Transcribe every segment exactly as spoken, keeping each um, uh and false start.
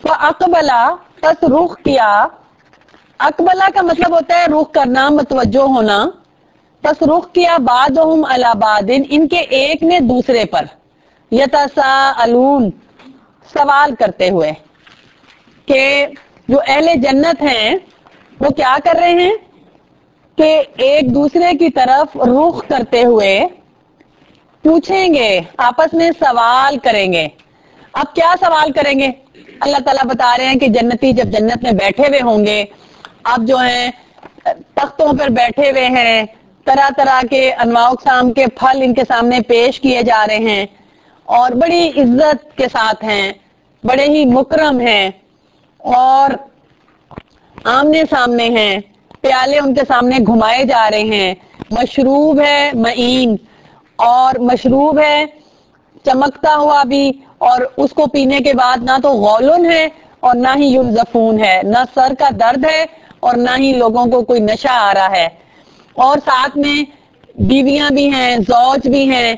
فَأَقْبَلَ پس رخ کیا. اقبلہ کا مطلب ہوتا ہے رخ کرنا، متوجہ ہونا. پس رخ کیا بعضهم علی بعض، ان کے ایک نے دوسرے پر. یتساءلون سوال کرتے ہوئے، کہ جو اہل جنت ہیں وہ کیا کر رہے ہیں کہ ایک دوسرے کی طرف رخ کرتے ہوئے پوچھیں گے، آپس میں سوال کریں گے. اب کیا سوال کریں گے؟ اللہ تعالیٰ بتا رہے ہیں کہ جنتی جب جنت میں بیٹھے ہوئے ہوں گے، اب جو ہیں تختوں پر بیٹھے ہوئے ہیں، طرح طرح کے انواع اقسام کے پھل ان کے سامنے پیش کیے جا رہے ہیں اور بڑی عزت کے ساتھ ہیں، بڑے ہی مکرم ہیں اور آمنے سامنے ہیں. پیالے ان کے سامنے گھمائے جا رہے ہیں. مشروب ہے معین، اور مشروب ہے چمکتا ہوا بھی، اور اس کو پینے کے بعد نہ تو غولن ہے اور نہ ہی ینزفون ہے، نہ سر کا درد ہے اور نہ ہی لوگوں کو کوئی نشہ آ رہا ہے. اور ساتھ میں بیویاں بھی ہیں، زوج بھی ہیں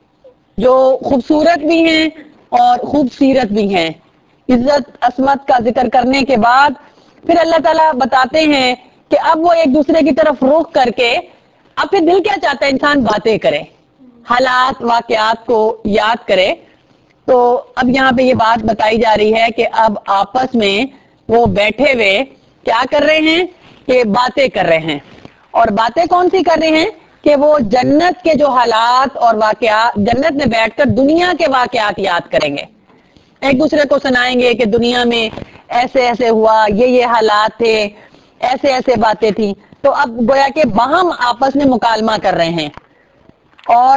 جو خوبصورت بھی ہیں اور خوبصیرت بھی ہیں. عزت عصمت کا ذکر کرنے کے بعد پھر اللہ تعالیٰ بتاتے ہیں کہ اب وہ ایک دوسرے کی طرف رخ کر کے اب پھر دل کیا چاہتا ہے انسان باتیں کرے، حالات واقعات کو یاد کرے. تو اب یہاں پہ یہ بات بتائی جا رہی ہے کہ اب آپس میں وہ بیٹھے ہوئے کیا کر رہے ہیں کہ باتیں کر رہے ہیں. اور باتیں کون سی کر رہے ہیں کہ وہ جنت کے جو حالات اور واقعات، جنت میں بیٹھ کر دنیا کے واقعات یاد کریں گے، ایک دوسرے کو سنائیں گے کہ دنیا میں ایسے ایسے ہوا، یہ یہ حالات تھے، ایسے ایسے باتیں تھیں. تو اب گویا کہ باہم آپس میں مکالمہ کر رہے ہیں اور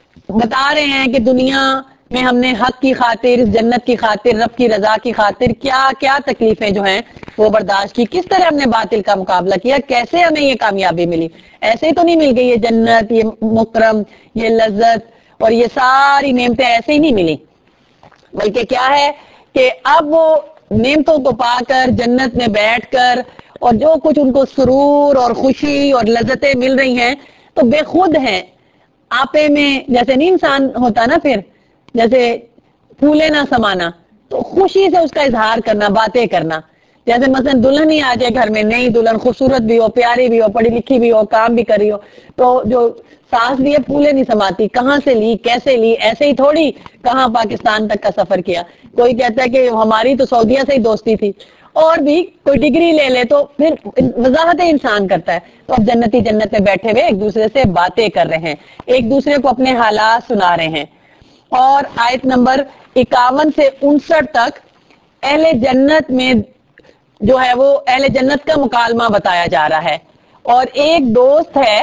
بتا رہے ہیں کہ دنیا میں ہم نے حق کی خاطر، جنت کی خاطر، رب کی رضا کی خاطر کیا کیا تکلیفیں جو ہیں وہ برداشت کی، کس طرح ہم نے باطل کا مقابلہ کیا، کیسے ہمیں یہ کامیابی ملی. ایسے ہی تو نہیں مل گئی یہ جنت، یہ مکرم، یہ لذت اور یہ ساری نعمتیں ایسے ہی نہیں ملی، بلکہ کیا ہے کہ اب وہ نعمتوں کو پا کر جنت میں بیٹھ کر اور جو کچھ ان کو سرور اور خوشی اور لذتیں مل رہی ہیں تو بے خود ہیں. آپے میں جیسے نہیں انسان ہوتا نا، پھر جیسے پھولے نہ سمانا، تو خوشی سے اس کا اظہار کرنا، باتیں کرنا. جیسے مثلا دلہن ہی آ جائے گھر میں، نئی دلہن خوبصورت بھی ہو، پیاری بھی ہو، پڑھی لکھی بھی ہو، کام بھی کری ہو، تو جو سانس لیے پھولے نہیں سماتی، کہاں سے لی، کیسے لی، ایسے ہی تھوڑی کہاں پاکستان تک کا سفر کیا. کوئی کہتا ہے کہ ہماری تو سعودیہ سے ہی دوستی تھی، اور بھی کوئی ڈگری لے لے تو پھر وضاحت انسان کرتا ہے. تو اب جنتی جنت میں بیٹھے ہوئے ایک دوسرے سے باتیں کر رہے ہیں، ایک دوسرے کو اپنے حالات سنا رہے ہیں. اور آیت نمبر اکاون سے انسٹھ تک اہل جنت میں جو ہے وہ اہل جنت کا مکالمہ بتایا جا رہا ہے. اور ایک دوست ہے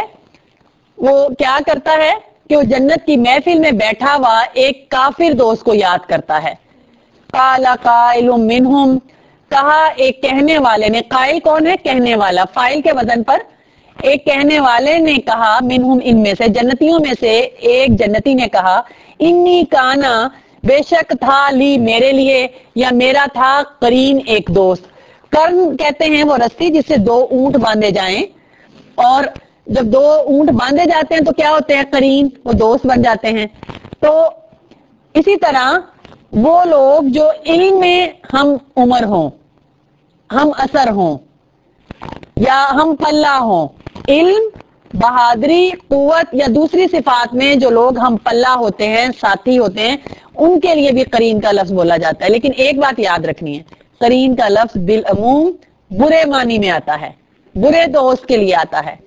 وہ کیا کرتا ہے کہ وہ جنت کی محفل میں بیٹھا ہوا ایک کافر دوست کو یاد کرتا ہے. قال قائل منہم کہا ایک کہنے والے نے، قائل کون ہے؟ کہنے والا، فائل کے وزن پر ایک کہنے والے نے کہا، منہم ان میں سے، جنتیوں میں سے ایک جنتی نے کہا، انی کانا بے شک تھا، لی میرے لیے، یا میرا تھا قرین ایک دوست. کرن کہتے ہیں وہ رسی جس سے دو اونٹ باندھے جائیں، اور جب دو اونٹ باندھے جاتے ہیں تو کیا ہوتے ہیں؟ قرین، وہ دوست بن جاتے ہیں. تو اسی طرح وہ لوگ جو علم میں ہم عمر ہوں، ہم اثر ہوں یا ہم پلہ ہوں، علم، بہادری، قوت یا دوسری صفات میں جو لوگ ہم پلہ ہوتے ہیں، ساتھی ہوتے ہیں، ان کے لیے بھی قرین کا لفظ بولا جاتا ہے. لیکن ایک بات یاد رکھنی ہے، قرین کا لفظ بالعموم برے معنی میں آتا ہے، برے دوست کے لیے آتا ہے.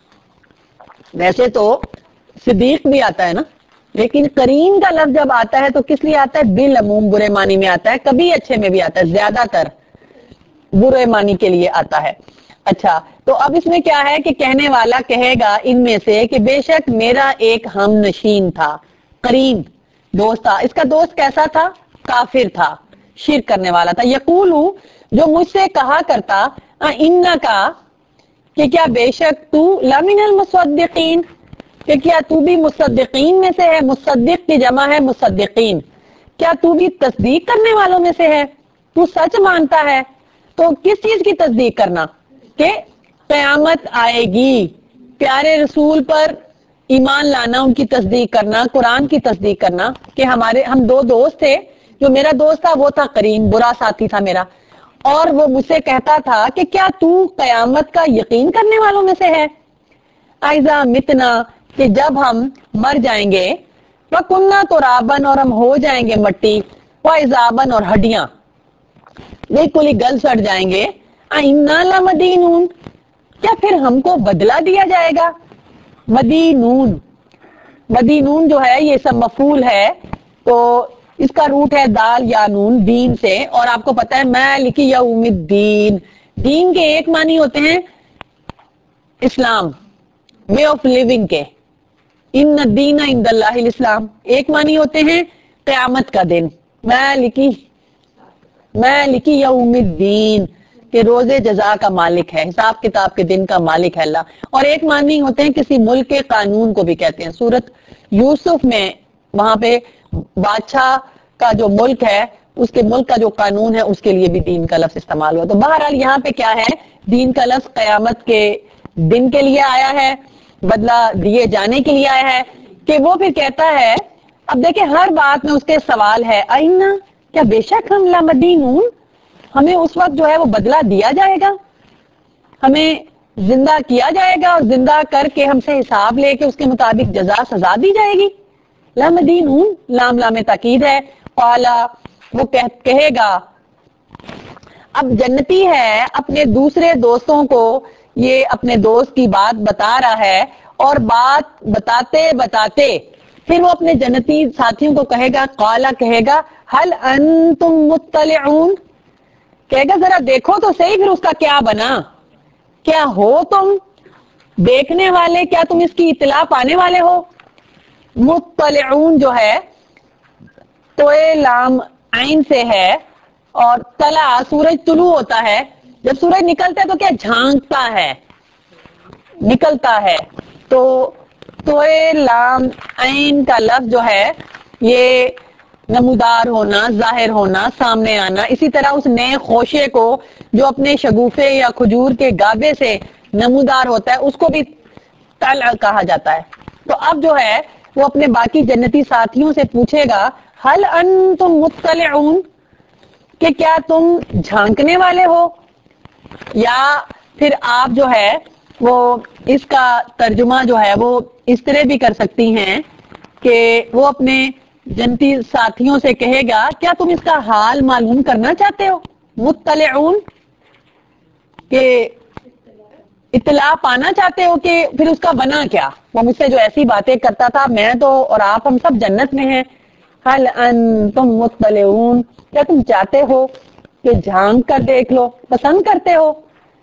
ویسے تو صدیق بھی آتا ہے نا، لیکن قرین کا لفظ جب آتا ہے تو کس لیے آتا ہے؟ بالعموم برے معنی میں آتا ہے، کبھی اچھے میں بھی آتا ہے، زیادہ تر برے معنی کے لیے آتا ہے. اچھا، تو اب اس میں کیا ہے کہ کہنے والا کہے گا ان میں سے کہ بے شک میرا ایک ہم نشین تھا، قرین دوست تھا. اس کا دوست کیسا تھا؟ کافر تھا، شرک کرنے والا تھا. یقول جو مجھ سے کہا کرتا، ان کا کہ کیا بے شک تو لمن المصدقین، کہ کیا تو بھی مصدقین میں سے ہے. مصدق کی جمع ہے مصدقین، کیا تو بھی تصدیق کرنے والوں میں سے ہے، تو سچ مانتا ہے. تو کس چیز کی تصدیق کرنا؟ کہ قیامت آئے گی، پیارے رسول پر ایمان لانا، ان کی تصدیق کرنا، قرآن کی تصدیق کرنا. کہ ہمارے ہم دو دوست تھے، جو میرا دوست تھا وہ تھا کریم، برا ساتھی تھا میرا، اور وہ مجھ سے کہتا تھا کہ کیا تو قیامت کا یقین کرنے والوں میں سے ہے؟ اذا متنا، کہ جب ہم مر جائیں گے، وَكُنَّا تُرَابًا، اور ہم ہو جائیں گے مٹی، وَعِظَامًا، اور ہڈیاں بالکل ہی گل سڑ جائیں گے، اِنَّا لَمَدِينُونَ، کیا پھر ہم کو بدلہ دیا جائے گا؟ مدینون، مدینون جو ہے یہ سب مفعول ہے، تو اس کا روٹ ہے دال یا نون، دین سے، اور آپ کو پتا ہے مالک یوم الدین، دین کے ایک معنی ہوتے ہیں اسلام، وے آف لیونگ کے، ان الدین عند اللہ الاسلام، ایک معنی ہوتے ہیں قیامت کا دن، مالکی مالکی یوم الدین، کہ روزے جزا کا مالک ہے، حساب کتاب کے دن کا مالک ہے اللہ، اور ایک معنی ہوتے ہیں کسی ملک کے قانون کو بھی کہتے ہیں، سورت یوسف میں وہاں پہ بادشاہ کا جو ملک ہے، اس کے ملک کا جو قانون ہے، اس کے لیے بھی دین کا لفظ استعمال ہوا، تو بہرحال یہاں پہ کیا ہے، دین کا لفظ قیامت کے دن کے لیے آیا ہے، بدلہ دیے جانے کے لیے آیا ہے، کہ وہ پھر کہتا ہے، اب دیکھیں ہر بات میں اس کے سوال ہے، آئینہ، کیا بے شک ہم لمدینون، ہمیں اس وقت جو ہے وہ بدلہ دیا جائے گا، ہمیں زندہ کیا جائے گا، اور زندہ کر کے ہم سے حساب لے کے اس کے مطابق جزا سزا دی جائے گی، لمدینون، لام لام تاکید ہے، قالا، وہ کہے گا، اب جنتی ہے اپنے دوسرے دوستوں کو یہ اپنے دوست کی بات بتا رہا ہے، اور بات بتاتے بتاتے پھر وہ اپنے جنتی ساتھیوں کو کہے گا، قالا کہے گا، هل انتم مطلعون، کہے گا ذرا دیکھو تو صحیح پھر اس کا کیا بنا، کیا ہو تم دیکھنے والے، کیا تم اس کی اطلاع پانے والے ہو؟ مطلعون جو ہے تو لام عین سے ہے، اور طلع سورج طلوع ہوتا ہے، جب سورج نکلتا ہے تو کیا جھانکتا ہے، نکلتا ہے، تو تو لام عین کا لفظ جو ہے یہ نمودار ہونا، ظاہر ہونا، سامنے آنا، اسی طرح اس نئے خوشے کو جو اپنے شگوفے یا کھجور کے گابے سے نمودار ہوتا ہے، اس کو بھی طلع کہا جاتا ہے، تو اب جو ہے وہ اپنے باقی جنتی ساتھیوں سے پوچھے گا، هل انتم مطلعون، کہ کیا تم جھانکنے والے ہو، یا پھر آپ جو ہے وہ اس کا ترجمہ جو ہے وہ اس طرح بھی کر سکتی ہیں کہ وہ اپنے جنتی ساتھیوں سے کہے گا، کیا تم اس کا حال معلوم کرنا چاہتے ہو، مطلعون، کہ اطلاع پانا چاہتے ہو کہ پھر اس کا بنا کیا، وہ مجھ سے جو ایسی باتیں کرتا تھا، میں تو اور آپ ہم سب جنت میں ہیں، هل انتم مطلعون، کیا تم چاہتے ہو کہ جھانک کر دیکھ لو، پسند کرتے ہو،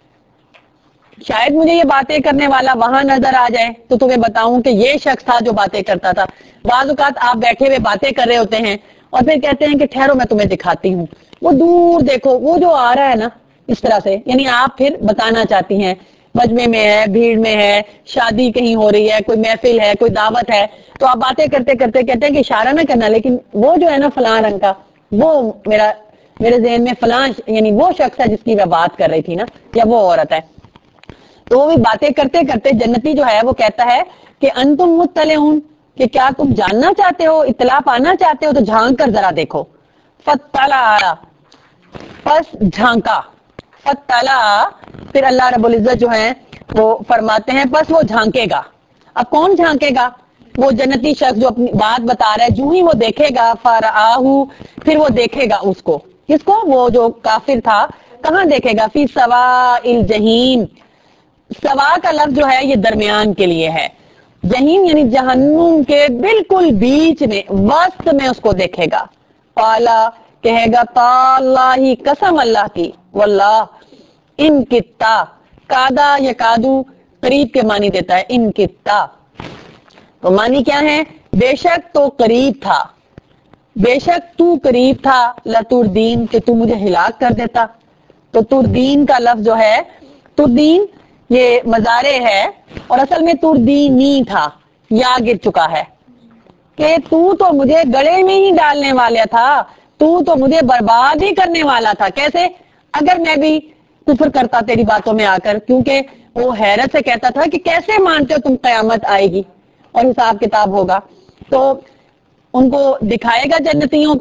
شاید مجھے یہ باتیں کرنے والا وہاں نظر آ جائے تو تمہیں بتاؤں کہ یہ شخص تھا جو باتیں کرتا تھا، بعض اوقات آپ بیٹھے ہوئے باتیں کر رہے ہوتے ہیں اور پھر کہتے ہیں کہ ٹھہرو میں تمہیں دکھاتی ہوں، وہ دور دیکھو وہ جو آ رہا ہے نا، اس طرح سے، یعنی آپ پھر بتانا چاہتی ہیں، مجمع میں ہے، بھیڑ میں ہے، شادی کہیں ہو رہی ہے، کوئی محفل ہے، کوئی دعوت ہے، تو آپ باتیں کرتے کرتے کہتے ہیں کہ اشارہ نہ کرنا، لیکن وہ جو ہے نا فلاں رنگ کا، وہ میرا میرے ذہن میں فلاں، یعنی وہ شخص ہے جس کی میں بات کر رہی تھی نا، یا وہ عورت ہے، تو وہ بھی باتیں کرتے کرتے جنتی جو ہے وہ کہتا ہے کہ انتم مطلعون، کہ کیا تم جاننا چاہتے ہو، اطلاع پانا چاہتے ہو، تو جھانک کر ذرا دیکھو، فطلع، پس جھانکا، فطلع، پھر اللہ رب العزت جو ہے وہ فرماتے ہیں پس وہ جھانکے گا، اب کون جھانکے گا، وہ جنتی شخص جو اپنی بات بتا رہا ہے، جو ہی وہ دیکھے گا، فرآہ، پھر وہ دیکھے گا اس کو، کس کو، وہ جو کافر تھا، کہاں دیکھے گا، فی سواء الجحیم، سوا کا لفظ جو ہے یہ درمیان کے لیے ہے، جہنم یعنی جہنم کے بالکل بیچ میں، وسط میں اس کو دیکھے گا، قالا، کہے گا، تاللہ، قسم اللہ کی، واللہ، ان کتا، کادا یا کادو قریب کے معنی دیتا ہے، ان کتا، تو معنی کیا ہے، بے شک تو قریب تھا، بے شک تو قریب تھا، لتردین، کہ تو مجھے ہلاک کر دیتا، تو تردین کا لفظ جو ہے، تردین یہ مضارع ہے، اور اصل میں تردینی تھا، یا گر چکا ہے، کہ تو تو مجھے گڑے میں ہی ڈالنے والا تھا، تو تو مجھے برباد ہی کرنے والا تھا، کیسے، اگر میں بھی کفر کرتا تیری باتوں میں آ کر، کیونکہ وہ حیرت سے کہتا تھا کہ کیسے مانتے ہو تم قیامت آئے گی اور حساب کتاب ہوگا، تو ان کو دکھائے گا جنتیوں کو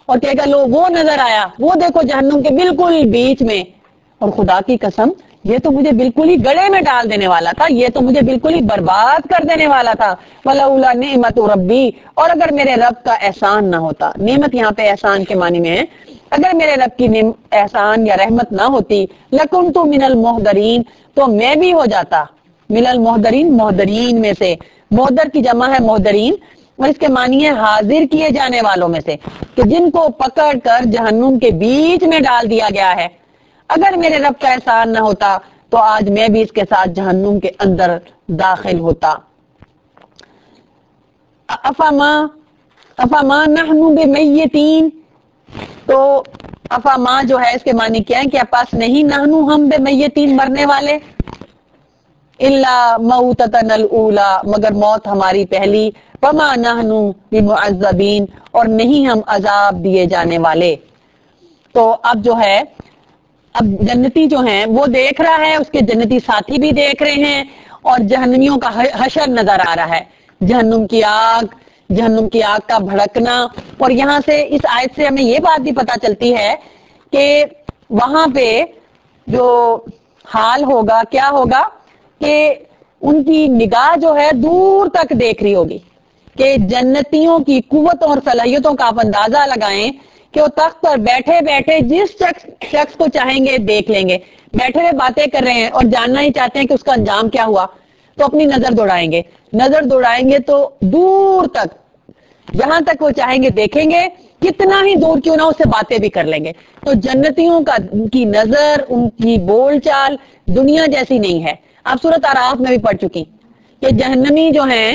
اور کہے گا لو وہ نظر آیا، وہ دیکھو جہنم کے بالکل بیچ میں، اور خدا کی قسم یہ تو مجھے بالکل ہی گڑے میں ڈال دینے والا تھا، یہ تو مجھے بالکل ہی برباد کر دینے والا تھا۔ وَلَوْلَا نِعْمَةُ رَبِّی، اور اگر میرے رب کا احسان نہ ہوتا، نعمت یہاں پہ احسان کے معنی میں ہے، اگر میرے رب کی احسان یا رحمت نہ ہوتی، لَكُنْتُ مِنَ الْمُحْضَرِينَ، تو میں بھی ہو جاتا من المحضرین، محضرین میں سے، محضر کی جمع ہے محضرین، اور اس کے معنی ہے حاضر کیے جانے والوں میں سے، کہ جن کو پکڑ کر جہنم کے بیچ میں ڈال دیا گیا ہے۔ اگر میرے رب کا احسان نہ ہوتا تو آج میں بھی اس کے ساتھ جہنم کے اندر داخل ہوتا۔ افما افما نحن بمیتین، تو افما جو ہے اس کے معنی کیا ہے کہ پاس نہیں نحن ہم بمیتین مرنے والے، الا موتتنا الاولی، مگر موت ہماری پہلی، وما نحن بمعذبین، اور نہیں ہم عذاب دیے جانے والے۔ تو اب جو ہے اب جنتی جو ہیں وہ دیکھ رہا ہے، اس کے جنتی ساتھی بھی دیکھ رہے ہیں، اور جہنمیوں کا حشر نظر آ رہا ہے، جہنم کی آگ، جہنم کی آگ کا بھڑکنا۔ اور یہاں سے اس آیت سے ہمیں یہ بات بھی پتہ چلتی ہے کہ وہاں پہ جو حال ہوگا کیا ہوگا کہ ان کی نگاہ جو ہے دور تک دیکھ رہی ہوگی، کہ جنتیوں کی قوت اور صلاحیتوں کا آپ اندازہ لگائیں کہ وہ تخت پر بیٹھے بیٹھے جس شخص شخص کو چاہیں گے دیکھ لیں گے، بیٹھے ہوئے باتیں کر رہے ہیں اور جاننا ہی چاہتے ہیں کہ اس کا انجام کیا ہوا، تو اپنی نظر دوڑائیں گے، نظر دوڑائیں گے تو دور تک جہاں تک وہ چاہیں گے دیکھیں گے، کتنا ہی دور کیوں نہ اس سے باتیں بھی کر لیں گے۔ تو جنتیوں کا ان کی نظر، ان کی بول چال دنیا جیسی نہیں ہے۔ آپ سورۃ اعراف میں بھی پڑھ چکی کہ جہنمی جو ہیں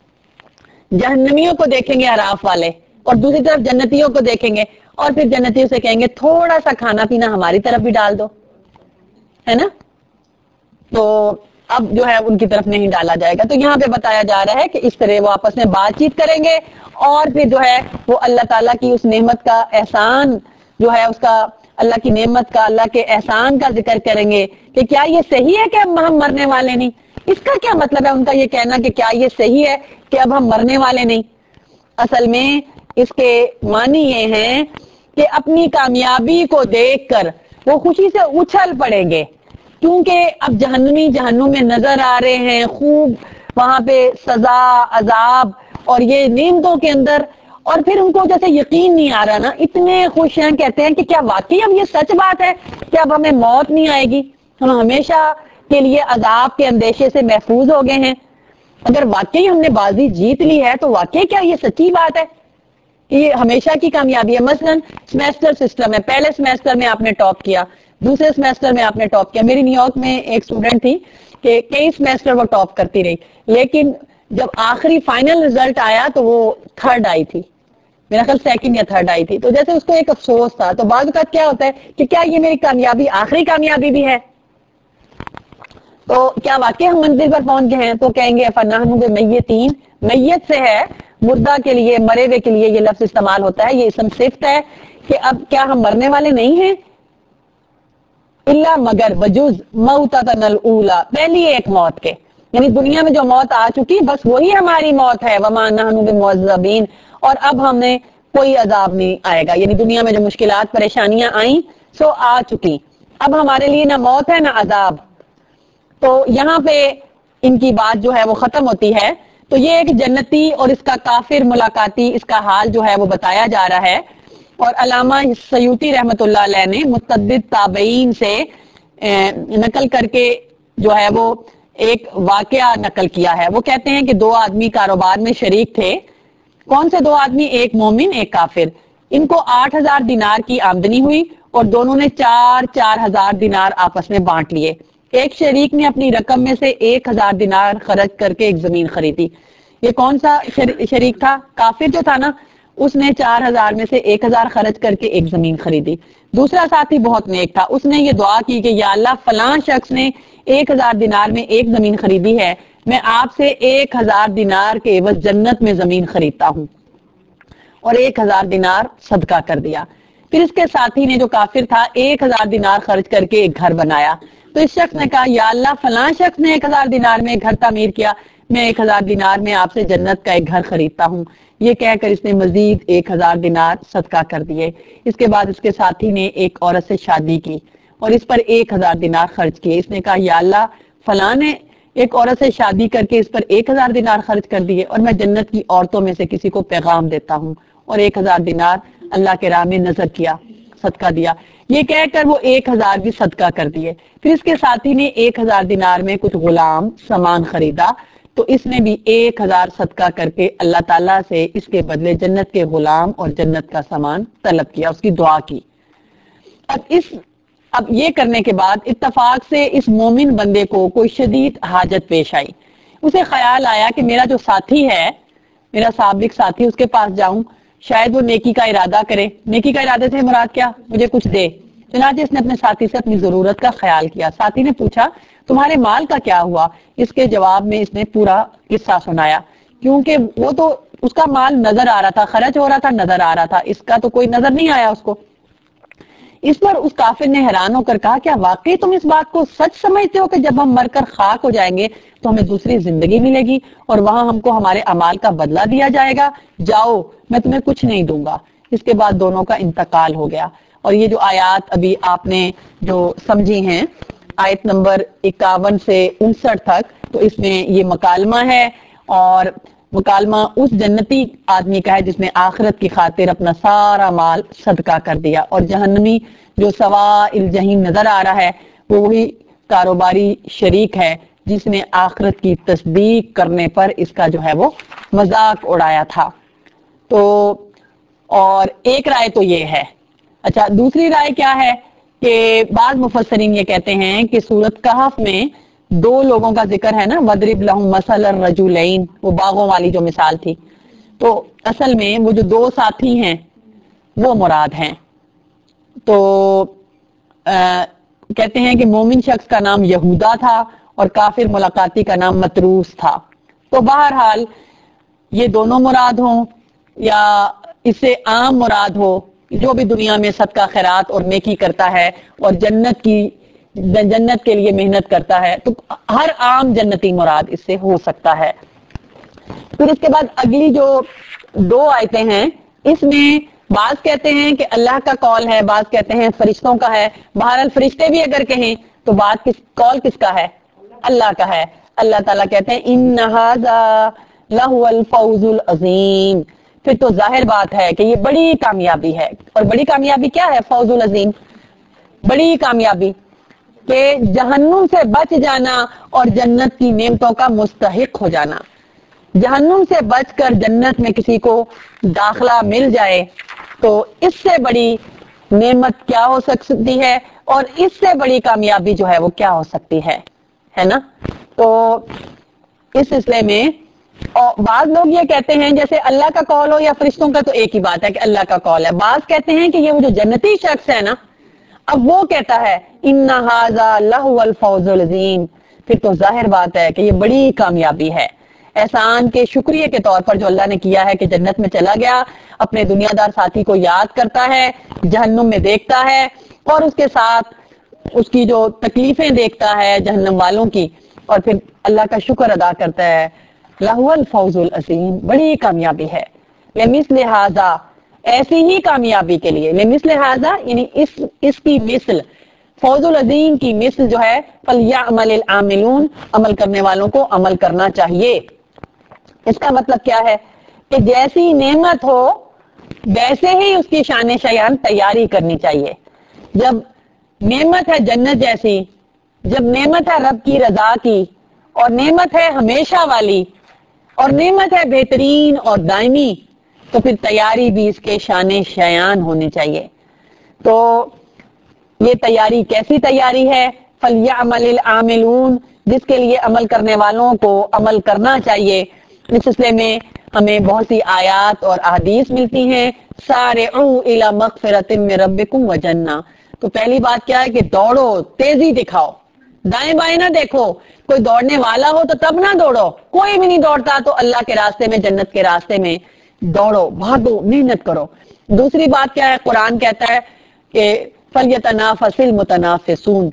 جہنمیوں کو دیکھیں گے اعراف والے، اور دوسری طرف جنتیوں کو دیکھیں گے، اور پھر جنتیوں سے کہیں گے تھوڑا سا کھانا پینا ہماری طرف بھی ڈال دو، ہے نا؟ تو اب جو ہے ان کی طرف نہیں ڈالا جائے گا۔ تو یہاں پہ بتایا جا رہا ہے کہ اس طرح وہ آپس میں بات چیت کریں گے، اور پھر جو ہے وہ اللہ تعالیٰ کی اس نعمت کا احسان جو ہے اس کا، اللہ کی نعمت کا، اللہ کے احسان کا ذکر کریں گے کہ کیا یہ صحیح ہے کہ اب ہم مرنے والے نہیں۔ اس کا کیا مطلب ہے ان کا یہ کہنا کہ کیا یہ صحیح ہے کہ اب ہم مرنے والے نہیں؟ اصل میں اس کے معنی یہ ہیں کہ اپنی کامیابی کو دیکھ کر وہ خوشی سے اچھل پڑیں گے، کیونکہ اب جہنمی جہنم میں نظر آ رہے ہیں، خوب وہاں پہ سزا، عذاب اور یہ نعمتوں کے اندر، اور پھر ان کو جیسے یقین نہیں آ رہا نا، اتنے خوش ہیں، کہتے ہیں کہ کیا واقعی اب یہ سچ بات ہے کہ اب ہمیں موت نہیں آئے گی، ہم ہمیشہ کے لیے عذاب کے اندیشے سے محفوظ ہو گئے ہیں۔ اگر واقعی ہم نے بازی جیت لی ہے تو واقعی کیا یہ سچی بات ہے، یہ ہمیشہ کی کامیابی ہے؟ مثلا سمیسٹر سسٹم ہے، پہلے سمیسٹر میں آپ نے ٹاپ کیا، دوسرے سمیسٹر میں آپ نے ٹاپ کیا۔ میری نیو یارک میں ایک اسٹوڈنٹ تھی کہ کئی سمیسٹر وہ ٹاپ کرتی رہی، لیکن جب آخری فائنل رزلٹ آیا تو وہ تھرڈ آئی تھی، میرا خیال سیکنڈ یا تھرڈ آئی تھی۔ تو جیسے اس کو ایک افسوس تھا۔ تو بعض اوقات کیا ہوتا ہے کہ کیا یہ میری کامیابی آخری کامیابی بھی ہے، تو کیا واقعی ہم منزل پر پہنچ گئے ہیں؟ تو کہیں گے فَنَحْنُ بِمَيِّتِينَ، میت سے ہے، مردہ کے لیے، مرے ہوئے کے لیے یہ لفظ استعمال ہوتا ہے، یہ اسم صفت ہے کہ اب کیا ہم مرنے والے نہیں ہیں؟ الا مگر بجز موتتنا الاولی، پہلی ایک موت کے، یعنی دنیا میں جو موت آ چکی بس وہی ہماری موت ہے، وما نحن بمعذبین، اور اب ہمیں کوئی عذاب نہیں آئے گا، یعنی دنیا میں جو مشکلات پریشانیاں آئیں سو آ چکی، اب ہمارے لیے نہ موت ہے نہ عذاب۔ تو یہاں پہ ان کی بات جو ہے وہ ختم ہوتی ہے۔ تو یہ ایک جنتی اور اس کا کافر ملاقاتی اس کا حال جو ہے وہ بتایا جا رہا ہے، اور علامہ سیوطی رحمت اللہ علیہ نے متعدد تابعین سے نقل کر کے جو ہے وہ ایک واقعہ نقل کیا ہے۔ وہ کہتے ہیں کہ دو آدمی کاروبار میں شریک تھے۔ کون سے دو آدمی؟ ایک مومن ایک کافر۔ ان کو آٹھ ہزار دینار کی آمدنی ہوئی اور دونوں نے چار چار ہزار دینار آپس میں بانٹ لیے۔ ایک شریک نے اپنی رقم میں سے ایک ہزار دینار خرچ کر کے ایک زمین خریدی۔ یہ کون سا شریک تھا؟ کافر جو تھا نا، اس نے چار ہزار میں سے ایک ہزار خرچ کر کے ایک زمین خریدی۔ دوسرا ساتھی بہت نیک تھا، اس نے یہ دعا کی کہ یا اللہ فلاں شخص نے ایک ہزار دینار میں ایک زمین خریدی ہے، میں آپ سے ایک ہزار دینار کے عوض جنت میں زمین خریدتا ہوں، اور ایک ہزار دینار صدقہ کر دیا۔ پھر اس کے ساتھی نے جو کافر تھا ایک ہزار دینار خرچ کر کے ایک گھر بنایا۔ تو اس شخص نے کہا یا اللہ فلاں شخص نے ایک ہزار دینار میں ایک گھر تعمیر کیا، میں ایک ہزار دینار میں آپ سے جنت کا ایک گھر خریدتا ہوں۔ یہ کہہ کر اس نے مزید ایک ہزار دینار صدقہ کر دیے۔ اس کے بعد اس کے ساتھی نے ایک عورت سے شادی کی اور اس پر ایک ہزار دینار خرچ کیے۔ اس نے کہا یا اللہ فلاں نے ایک عورت سے شادی کر کے اس پر ایک ہزار دینار خرچ کر دیے اور میں جنت کی عورتوں میں سے کسی کو پیغام دیتا ہوں، اور ایک ہزار دینار اللہ کے راہ میں نذر کیا، صدقہ دیا۔ یہ کہہ کر وہ ایک ہزار بھی صدقہ کر دیے۔ پھر اس کے ساتھی نے ایک ہزار دینار میں کچھ غلام سامان خریدا، تو اس نے بھی ایک ہزار صدقہ کر کے اللہ تعالیٰ سے اس کے بدلے جنت کے غلام اور جنت کا سامان طلب کیا، اس کی دعا کی۔ اب اس اب یہ کرنے کے بعد اتفاق سے اس مومن بندے کو کوئی شدید حاجت پیش آئی۔ اسے خیال آیا کہ میرا جو ساتھی ہے، میرا سابق ساتھی، اس کے پاس جاؤں، شاید وہ نیکی کا ارادہ کرے۔ نیکی کا ارادہ سے مراد کیا؟ مجھے کچھ دے۔ چنانچہ اس نے اپنے ساتھی سے اپنی ضرورت کا خیال کیا۔ ساتھی نے پوچھا تمہارے مال کا کیا ہوا؟ اس کے جواب میں اس نے پورا قصہ سنایا، کیونکہ وہ تو اس کا مال نظر آ رہا تھا، خرچ ہو رہا تھا، نظر آ رہا تھا، اس کا تو کوئی نظر نہیں آیا اس کو۔ اس پر اس کافر نے حیران ہو کر کہا کیا واقعی تم اس بات کو سچ سمجھتے ہو کہ جب ہم مر کر خاک ہو جائیں گے تو ہمیں دوسری زندگی ملے گی اور وہاں ہم کو ہمارے اعمال کا بدلہ دیا جائے گا؟ جاؤ، میں تمہیں کچھ نہیں دوں گا۔ اس کے بعد دونوں کا انتقال ہو گیا۔ اور یہ جو آیات ابھی آپ نے جو سمجھی ہیں، آیت نمبر اکاون سے انسٹھ تک، تو اس میں یہ مکالمہ ہے، اور مکالمہ اس جنتی آدمی کا ہے جس نے آخرت کی خاطر اپنا سارا مال صدقہ کر دیا، اور جہنمی جو سوائل جہنم نظر آ رہا ہے وہ وہی کاروباری شریک ہے جس نے آخرت کی تصدیق کرنے پر اس کا جو ہے وہ مذاق اڑایا تھا۔ تو اور ایک رائے تو یہ ہے۔ اچھا، دوسری رائے کیا ہے کہ بعض مفسرین یہ کہتے ہیں کہ سورۃ کہف میں دو لوگوں کا ذکر ہے نا، وَضْرِبْ لَهُم مَثَلَ الرَّجُلَيْنِ، وہ باغوں والی جو مثال تھی، تو اصل میں وہ جو دو ساتھی ہیں وہ مراد ہیں۔ تو آ, کہتے ہیں کہ مومن شخص کا نام یہودا تھا اور کافر ملاقاتی کا نام متروس تھا۔ تو بہرحال یہ دونوں مراد ہوں یا اس سے عام مراد ہو، جو بھی دنیا میں صدقہ خیرات اور نیکی کرتا ہے اور جنت کی جنت کے لیے محنت کرتا ہے، تو ہر عام جنتی مراد اس سے ہو سکتا ہے۔ پھر اس کے بعد اگلی جو دو آیتیں ہیں، اس میں بعض کہتے ہیں کہ اللہ کا قول ہے، بعض کہتے ہیں فرشتوں کا ہے۔ بہرحال فرشتے بھی اگر کہیں تو بات کس قول کس کا ہے؟ اللہ کا ہے۔ اللہ تعالیٰ کہتے ہیں ان ھذا لہو الفوز العظیم، پھر تو ظاہر بات ہے کہ یہ بڑی کامیابی ہے۔ اور بڑی کامیابی کیا ہے؟ فوز العظیم، بڑی کامیابی کہ جہنم سے بچ جانا اور جنت کی نعمتوں کا مستحق ہو جانا۔ جہنم سے بچ کر جنت میں کسی کو داخلہ مل جائے تو اس سے بڑی نعمت کیا ہو سکتی ہے، اور اس سے بڑی کامیابی جو ہے وہ کیا ہو سکتی ہے، ہے نا؟ تو اس سلسلے میں اور بعض لوگ یہ کہتے ہیں جیسے اللہ کا قول ہو یا فرشتوں کا، تو ایک ہی بات ہے کہ اللہ کا قول ہے۔ بعض کہتے ہیں کہ یہ وہ جو جنتی شخص ہے نا، اب وہ کہتا ہے ان ھذا لہو الفوز العظیم، پھر تو ظاہر بات ہے کہ یہ بڑی کامیابی ہے۔ احسان کے شکریہ کے طور پر جو اللہ نے کیا ہے کہ جنت میں چلا گیا، اپنے دنیا دار ساتھی کو یاد کرتا ہے، جہنم میں دیکھتا ہے اور اس کے ساتھ اس کی جو تکلیفیں دیکھتا ہے جہنم والوں کی، اور پھر اللہ کا شکر ادا کرتا ہے، لہو الفوز العظیم، بڑی کامیابی ہے۔ لمثل ھذا، ایسی ہی کامیابی کے لیے، لمثل ھذا یعنی اس اس کی مثل، فوز العظیم کی مثل جو ہے فلیعمل العاملون، عمل کرنے والوں کو عمل کرنا چاہیے۔ اس کا مطلب کیا ہے کہ جیسی نعمت ہو ویسے ہی اس کی شان شیان تیاری کرنی چاہیے۔ جب نعمت ہے جنت جیسی، جب نعمت ہے رب کی رضا کی، اور نعمت ہے ہمیشہ والی، اور نعمت ہے بہترین اور دائمی، تو پھر تیاری بھی اس کے شان شیان ہونی چاہیے۔ تو یہ تیاری کیسی تیاری ہے؟ فلیعمل العاملون، جس کے لیے عمل کرنے والوں کو عمل کرنا چاہیے۔ اس سلسلے میں ہمیں بہت سی آیات اور احادیث ملتی ہیں۔ سارعوا الی مغفرۃ من ربکم وجنہ، تو پہلی بات کیا ہے کہ دوڑو، تیزی دکھاؤ، دائیں بائیں نہ دیکھو۔ کوئی دوڑنے والا ہو تو تب نہ دوڑو، کوئی بھی نہیں دوڑتا تو اللہ کے راستے میں، جنت کے راستے میں دوڑو، بھاگو، محنت کرو۔ دوسری بات کیا ہے؟ قرآن کہتا ہے کہ فَلْيَتَنَافَسِ الْمُتَنَافِسُونَ،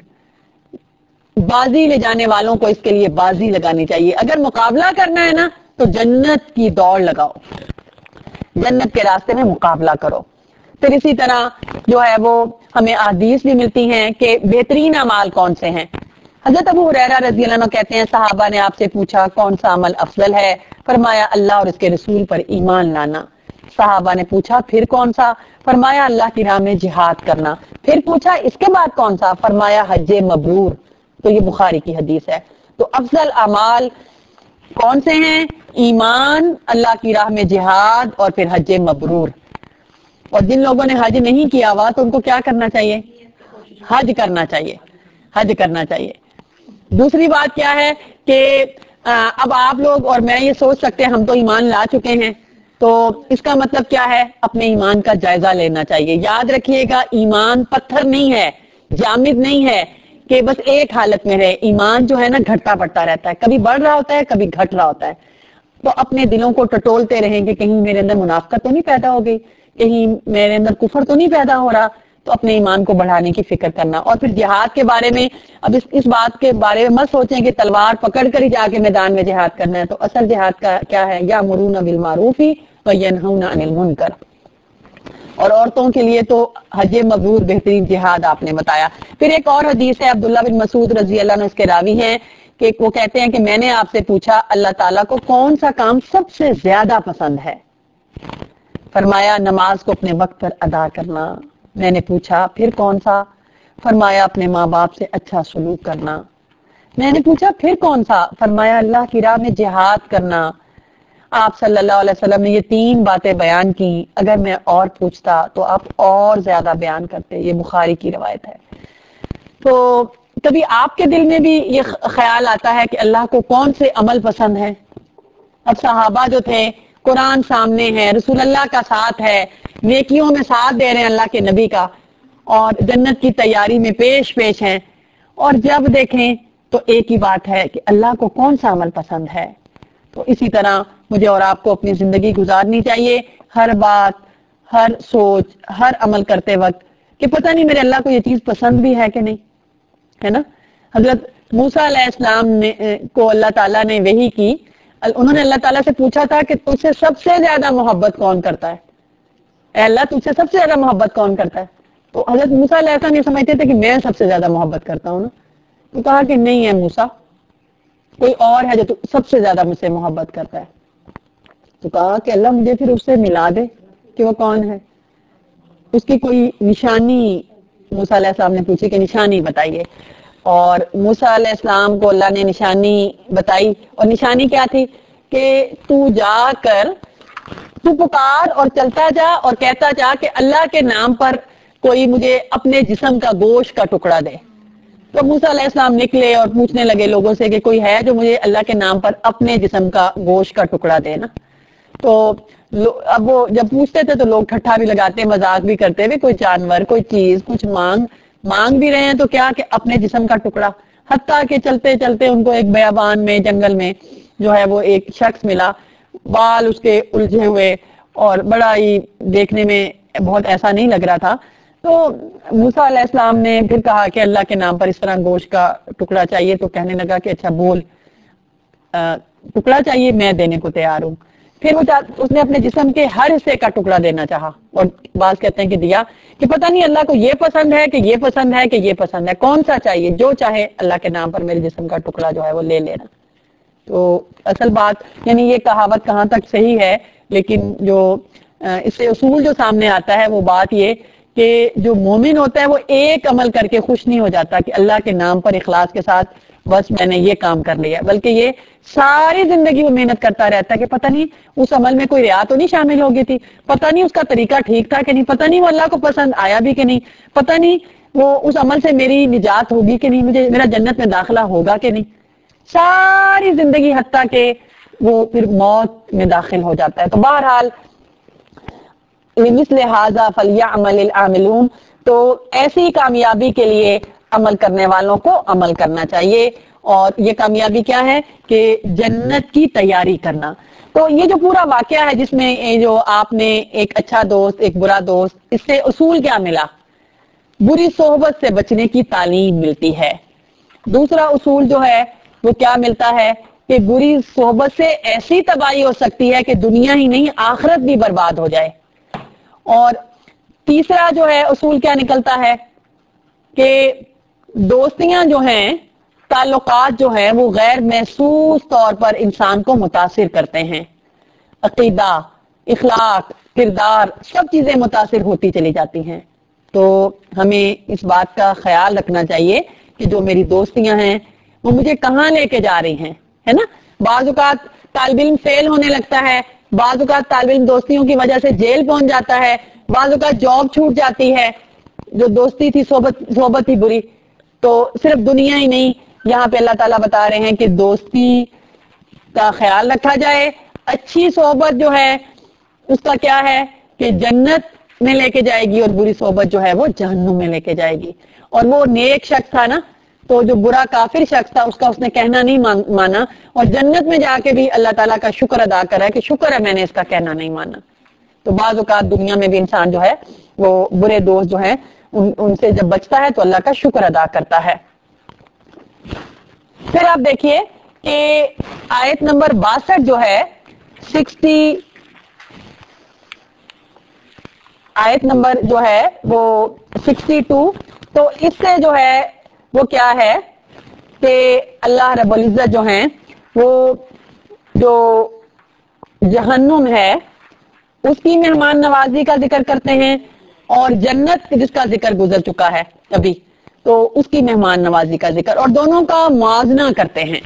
بازی لے جانے والوں کو اس کے لیے بازی لگانی چاہیے۔ اگر مقابلہ کرنا ہے نا تو جنت کی دوڑ لگاؤ۔ جنت کے راستے میں مقابلہ کرو. پھر اسی طرح جو ہے وہ ہمیں احادیث بھی ملتی ہیں کہ بہترین اعمال کون سے ہیں. حضرت ابو ہریرہ رضی اللہ عنہ کہتے ہیں صحابہ نے آپ سے پوچھا کون سا عمل افضل ہے؟ فرمایا اللہ اور اس کے رسول پر ایمان لانا. صحابہ نے پوچھا پھر کون سا؟ فرمایا اللہ کی راہ میں جہاد کرنا. پھر پوچھا اس کے بعد کون سا؟ فرمایا حج مبرور. تو یہ بخاری کی حدیث ہے. تو افضل اعمال کون سے ہیں؟ ایمان، اللہ کی راہ میں جہاد اور پھر حج مبرور. اور جن لوگوں نے حج نہیں کیا ہوا تو ان کو کیا کرنا چاہیے؟ حج کرنا چاہیے، حج کرنا چاہیے. دوسری بات کیا ہے کہ اب آپ لوگ اور میں یہ سوچ سکتے ہیں ہم تو ایمان لا چکے ہیں، تو اس کا مطلب کیا ہے؟ اپنے ایمان کا جائزہ لینا چاہیے. یاد رکھیے گا ایمان پتھر نہیں ہے، جامد نہیں ہے کہ بس ایک حالت میں رہے. ایمان جو ہے نا گھٹتا بڑھتا رہتا ہے، کبھی بڑھ رہا ہوتا ہے کبھی گھٹ رہا ہوتا ہے. تو اپنے دلوں کو ٹٹولتے رہیں کہ کہیں میرے اندر منافقت تو نہیں پیدا ہو گئی، کہیں میرے اندر کفر تو نہیں پیدا ہو رہا. تو اپنے ایمان کو بڑھانے کی فکر کرنا. اور پھر جہاد کے بارے میں اب اس اس بات کے بارے میں مت سوچیں کہ تلوار پکڑ کر ہی جا کے میدان میں جہاد کرنا ہے. تو اصل جہاد کا کیا ہے؟ یامرون بالمعروف وینہون عن المنکر. اور عورتوں کے لیے تو حج مبرور بہترین جہاد آپ نے بتایا. پھر ایک اور حدیث ہے عبداللہ بن مسعود رضی اللہ عنہ اس کے راوی ہیں کہ وہ کہتے ہیں کہ میں نے آپ سے پوچھا اللہ تعالیٰ کو کون سا کام سب سے زیادہ پسند ہے؟ فرمایا نماز کو اپنے وقت پر ادا کرنا. میں نے پوچھا پھر کون سا؟ فرمایا اپنے ماں باپ سے اچھا سلوک کرنا. میں نے پوچھا پھر کون سا؟ فرمایا اللہ کی راہ میں جہاد کرنا. آپ صلی اللہ علیہ وسلم نے یہ تین باتیں بیان کی. اگر میں اور پوچھتا تو آپ اور زیادہ بیان کرتے. یہ بخاری کی روایت ہے. تو کبھی آپ کے دل میں بھی یہ خیال آتا ہے کہ اللہ کو کون سے عمل پسند ہے؟ اب صحابہ جو تھے قرآن سامنے ہے، رسول اللہ کا ساتھ ہے، نیکیوں میں ساتھ دے رہے ہیں اللہ کے نبی کا، اور جنت کی تیاری میں پیش پیش ہیں. اور جب دیکھیں تو ایک ہی بات ہے کہ اللہ کو کون سا عمل پسند ہے. تو اسی طرح مجھے اور آپ کو اپنی زندگی گزارنی چاہیے، ہر بات، ہر سوچ، ہر عمل کرتے وقت کہ پتہ نہیں میرے اللہ کو یہ چیز پسند بھی ہے کہ نہیں، ہے نا. حضرت موسیٰ علیہ السلام نے کو اللہ تعالیٰ نے وحی کی. انہوں نے اللہ تعالیٰ سے پوچھا تھا کہ تجھ سے سب سے زیادہ محبت کون کرتا ہے؟ اے اللہ تجھ سے سب سے زیادہ محبت کون کرتا ہے؟ تو حضرت موسیٰ علیہ السلام یہ سمجھتے تھے کہ میں سب سے زیادہ محبت کرتا ہوں نا. تو کہا کہ نہیں ہے موسیٰ، کوئی اور ہے جو سب سے زیادہ مجھ سے محبت کرتا ہے. تو کہا کہ اللہ مجھے پھر اس سے ملا دے کہ وہ کون ہے. اس کی کوئی نشانی موسیٰ علیہ السلام نے پوچھی کہ نشانی بتائیے. اور موسیٰ علیہ السلام کو اللہ نے نشانی بتائی. اور نشانی کیا تھی؟ کہ تو جا کر تو پکار اور چلتا جا اور کہتا جا کہ اللہ کے نام پر کوئی مجھے اپنے جسم کا گوشت کا ٹکڑا دے. تو موسیٰ علیہ السلام نکلے اور پوچھنے لگے لوگوں سے کہ کوئی ہے جو مجھے اللہ کے نام پر اپنے جسم کا گوشت کا ٹکڑا دے نا. تو اب وہ جب پوچھتے تھے تو لوگ ٹھٹھا بھی لگاتے، مذاق بھی کرتے ہوئے کوئی جانور کوئی چیز کچھ مانگ مانگ بھی رہے ہیں تو کیا کہ اپنے جسم کا ٹکڑا. حتیٰ کہ چلتے چلتے ان کو ایک بیابان میں جنگل میں جو ہے وہ ایک شخص ملا، بال اس کے الجھے ہوئے اور بڑا ہی دیکھنے میں بہت ایسا نہیں لگ رہا تھا. تو موسیٰ علیہ السلام نے پھر کہا کہ اللہ کے نام پر اس طرح گوشت کا ٹکڑا چاہیے. تو کہنے لگا کہ اچھا بول، ٹکڑا چاہیے میں دینے کو تیار ہوں. پھر وہ اس نے اپنے جسم کے ہر حصے کا ٹکڑا دینا چاہا. اور بعض کہتے ہیں کہ دیا کہ پتہ نہیں اللہ کو یہ پسند ہے کہ یہ پسند ہے کہ یہ پسند ہے، کون سا چاہیے؟ جو چاہے اللہ کے نام پر میرے جسم کا ٹکڑا جو ہے وہ لے لینا. تو اصل بات یعنی یہ کہاوت کہاں تک صحیح ہے، لیکن جو اس سے اصول جو سامنے آتا ہے وہ بات یہ کہ جو مومن ہوتا ہے وہ ایک عمل کر کے خوش نہیں ہو جاتا کہ اللہ کے نام پر اخلاص کے ساتھ بس میں نے یہ کام کر لیا، بلکہ یہ ساری زندگی وہ محنت کرتا رہتا ہے کہ پتہ نہیں اس عمل میں کوئی ریا تو نہیں شامل ہو گئی تھی، پتہ نہیں اس کا طریقہ ٹھیک تھا کہ نہیں، پتہ نہیں وہ اللہ کو پسند آیا بھی کہ نہیں، پتہ نہیں وہ اس عمل سے میری نجات ہوگی کہ نہیں، مجھے میرا جنت میں داخلہ ہوگا کہ نہیں. ساری زندگی حتیٰ کہ وہ پھر موت میں داخل ہو جاتا ہے. تو بہرحال مثل ھذا فلیعمل العاملون، تو ایسی کامیابی کے لیے عمل کرنے والوں کو عمل کرنا چاہیے. اور یہ کامیابی کیا ہے کہ جنت کی تیاری کرنا. تو یہ جو پورا واقعہ ہے جس میں جو آپ نے ایک اچھا دوست ایک برا دوست، اس سے اصول کیا ملا؟ بری صحبت سے بچنے کی تعلیم ملتی ہے. دوسرا اصول جو ہے وہ کیا ملتا ہے کہ بری صحبت سے ایسی تباہی ہو سکتی ہے کہ دنیا ہی نہیں آخرت بھی برباد ہو جائے. اور تیسرا جو ہے اصول کیا نکلتا ہے کہ دوستیاں جو ہیں، تعلقات جو ہیں، وہ غیر محسوس طور پر انسان کو متاثر کرتے ہیں. عقیدہ، اخلاق، کردار، سب چیزیں متاثر ہوتی چلی جاتی ہیں. تو ہمیں اس بات کا خیال رکھنا چاہیے کہ جو میری دوستیاں ہیں وہ مجھے کہاں لے کے جا رہی ہیں، ہے نا. بعض اوقات طالب علم فیل ہونے لگتا ہے، بعض اوقات طالب علم دوستیوں کی وجہ سے جیل پہنچ جاتا ہے، بعض اوقات جاب چھوٹ جاتی ہے، جو دوستی تھی صحبت صحبت ہی بری. تو صرف دنیا ہی نہیں، یہاں پہ اللہ تعالیٰ بتا رہے ہیں کہ دوستی کا خیال رکھا جائے. اچھی صحبت جو ہے اس کا کیا ہے کہ جنت میں لے کے جائے گی، اور بری صحبت جو ہے وہ جہنم میں لے کے جائے گی. اور وہ نیک شخص تھا نا، تو جو برا کافر شخص تھا اس کا اس نے کہنا نہیں مانا، اور جنت میں جا کے بھی اللہ تعالیٰ کا شکر ادا کرا کہ شکر ہے میں نے اس کا کہنا نہیں مانا. تو بعض اوقات دنیا میں بھی انسان جو ہے وہ برے دوست جو ہیں ان, ان سے جب بچتا ہے تو اللہ کا شکر ادا کرتا ہے. پھر آپ دیکھیے کہ آیت نمبر باسٹھ جو ہے سکسٹی آیت نمبر جو ہے وہ سکسٹی ٹو، تو اس سے جو ہے وہ کیا ہے کہ اللہ رب العزت جو ہیں وہ جو جہنم ہے اس کی مہمان نوازی کا ذکر کرتے ہیں، اور جنت جس کا ذکر گزر چکا ہے ابھی تو اس کی مہمان نوازی کا ذکر، اور دونوں کا موازنہ کرتے ہیں.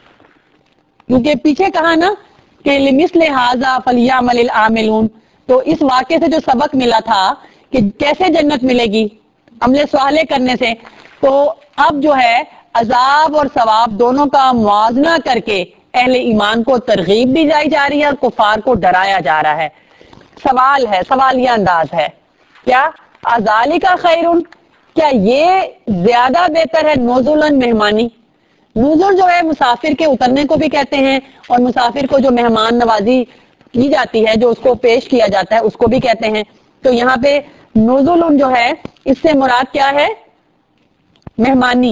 کیونکہ پیچھے کہا نا کہ لمثل ھذا فلیعمل العاملون، تو اس واقعے سے جو سبق ملا تھا کہ کیسے جنت ملے گی عمل صالح کرنے سے، تو اب جو ہے عذاب اور ثواب دونوں کا موازنہ کر کے اہل ایمان کو ترغیب دی جائی جا رہی ہے اور کفار کو ڈرایا جا رہا ہے. سوال ہے، سوالیہ انداز ہے، کیا ذالک خیرون، کیا یہ زیادہ بہتر ہے نزلاً مہمانی. نزل جو ہے مسافر کے اترنے کو بھی کہتے ہیں، اور مسافر کو جو مہمان نوازی کی جاتی ہے، جو اس کو پیش کیا جاتا ہے، اس کو بھی کہتے ہیں. تو یہاں پہ نزل جو ہے اس سے مراد کیا ہے؟ مہمانی.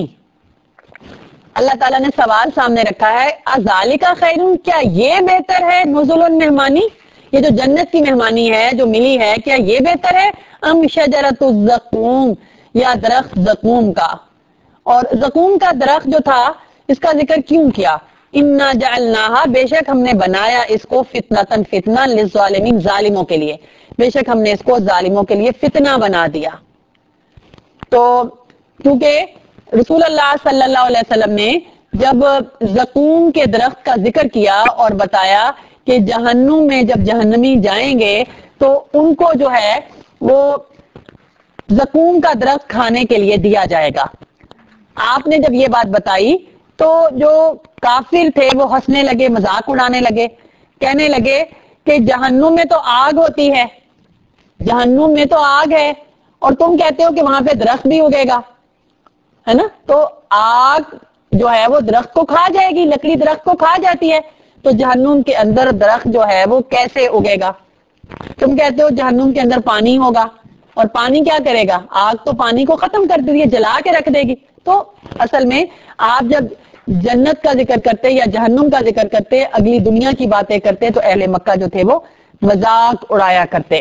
اللہ تعالیٰ نے سوال سامنے رکھا ہے ذالک خیرون، کیا یہ بہتر ہے نزل مہمانی، یہ جو جنت کی مہمانی ہے جو ملی ہے کیا یہ بہتر ہے، ام شجرۃ الزقوم، یا درخت زقوم کا. اور زقوم کا درخت جو تھا اس کا ذکر کیوں کیا؟ انا جعلناہا، بے شک ہم نے بنایا اس کو فتنۃ، فتنہ للظالمین، ظالموں کے لیے، بے شک ہم نے اس کو ظالموں کے لیے فتنہ بنا دیا. تو کیونکہ رسول اللہ صلی اللہ علیہ وسلم نے جب زقوم کے درخت کا ذکر کیا اور بتایا کہ جہنم میں جب جہنمی جائیں گے تو ان کو جو ہے وہ زقوم کا درخت کھانے کے لیے دیا جائے گا. آپ نے جب یہ بات بتائی تو جو کافر تھے وہ ہنسنے لگے، مذاق اڑانے لگے، کہنے لگے کہ جہنم میں تو آگ ہوتی ہے، جہنم میں تو آگ ہے، اور تم کہتے ہو کہ وہاں پہ درخت بھی اگے گا، ہے نا. تو آگ جو ہے وہ درخت کو کھا جائے گی، لکڑی درخت کو کھا جاتی ہے، تو جہنم کے اندر درخت جو ہے وہ کیسے اگے گا؟ تم کہتے ہو جہنم کے اندر پانی ہوگا، اور پانی کیا کرے گا؟ آگ تو پانی کو ختم کر دے گی، جلا کے رکھ دے گی. تو اصل میں آپ جب جنت کا ذکر کرتے یا جہنم کا ذکر کرتے، اگلی دنیا کی باتیں کرتے، تو اہل مکہ جو تھے وہ مذاق اڑایا کرتے.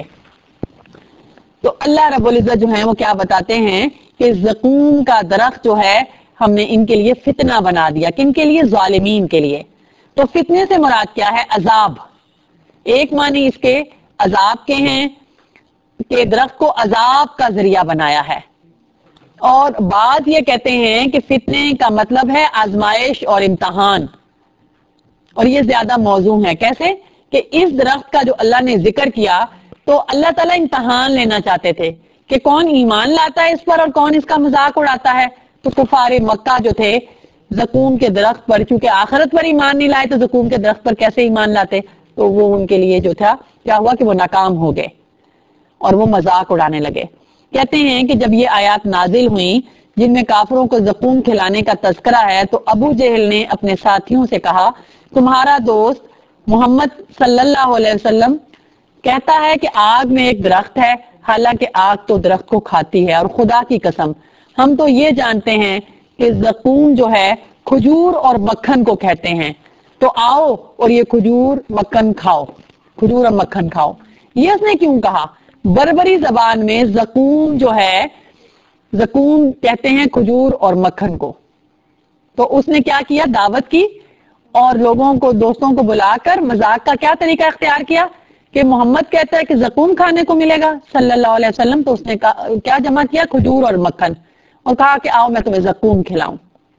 تو اللہ رب العزت جو ہیں وہ کیا بتاتے ہیں کہ زقوم کا درخت جو ہے ہم نے ان کے لیے فتنہ بنا دیا. کن کے لیے؟ ظالمین کے لیے. تو فتنے سے مراد کیا ہے؟ عذاب. ایک معنی اس کے عذاب کے ہیں کہ درخت کو عذاب کا ذریعہ بنایا ہے، اور بعض یہ کہتے ہیں کہ فتنے کا مطلب ہے آزمائش اور امتحان، اور یہ زیادہ موزوں ہے. کیسے کہ اس درخت کا جو اللہ نے ذکر کیا تو اللہ تعالیٰ امتحان لینا چاہتے تھے کہ کون ایمان لاتا ہے اس پر اور کون اس کا مذاق اڑاتا ہے. تو کفار مکہ جو تھے زقوم کے درخت پر، چونکہ آخرت پر ایمان نہیں لائے تو زقوم کے درخت پر کیسے ایمان لاتے؟ تو وہ ان کے لیے جو تھا کیا ہوا کہ وہ ناکام ہو گئے اور وہ مذاق اڑانے لگے. کہتے ہیں کہ جب یہ آیات نازل ہوئیں جن میں کافروں کو زقوم کھلانے کا تذکرہ ہے، تو ابو جہل نے اپنے ساتھیوں سے کہا تمہارا دوست محمد صلی اللہ علیہ وسلم کہتا ہے کہ آگ میں ایک درخت ہے، حالانکہ آگ تو درخت کو کھاتی ہے، اور خدا کی قسم ہم تو یہ جانتے ہیں کہ زقوم جو ہے کھجور اور مکھن کو کہتے ہیں، تو آؤ اور یہ کھجور مکھن کھاؤ، کھجور اور مکھن کھاؤ۔ یہ اس نے کیوں کہا؟ بربری زبان میں زقوم جو ہے، زقوم کہتے ہیں کھجور اور مکھن کو۔ تو اس نے کیا کیا؟ دعوت کی اور لوگوں کو، دوستوں کو بلا کر مذاق کا کیا طریقہ اختیار کیا کہ محمد کہتا ہے کہ زقوم کھانے کو ملے گا صلی اللہ علیہ وسلم، تو اس نے کیا جمع کیا؟ کھجور اور مکھن، اور کہا کہ آؤ میں تمہیں زقوم کھلاؤں۔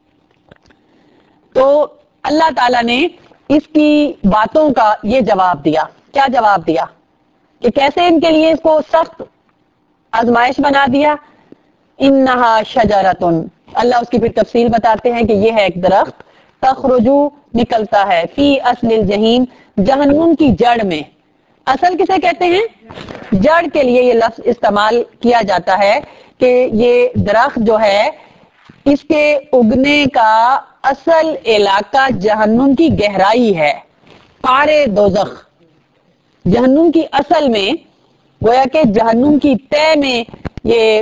تو اللہ تعالیٰ نے اس کی باتوں کا یہ جواب دیا۔ کیا جواب دیا؟ کہ کیسے ان کے لیے اس کو سخت آزمائش بنا دیا۔ انہا شجرتن، اللہ اس کی پھر تفصیل بتاتے ہیں کہ یہ ہے ایک درخت، تخرجو نکلتا ہے، فی اصل الجحیم، جہنم کی جڑ میں۔ اصل کسے کہتے ہیں؟ جڑ کے لیے یہ لفظ استعمال کیا جاتا ہے کہ یہ درخت جو ہے اس کے اگنے کا اصل علاقہ جہنم کی گہرائی ہے، پارے دوزخ۔ جہنم کی اصل میں گویا کہ جہنم کی تہ میں یہ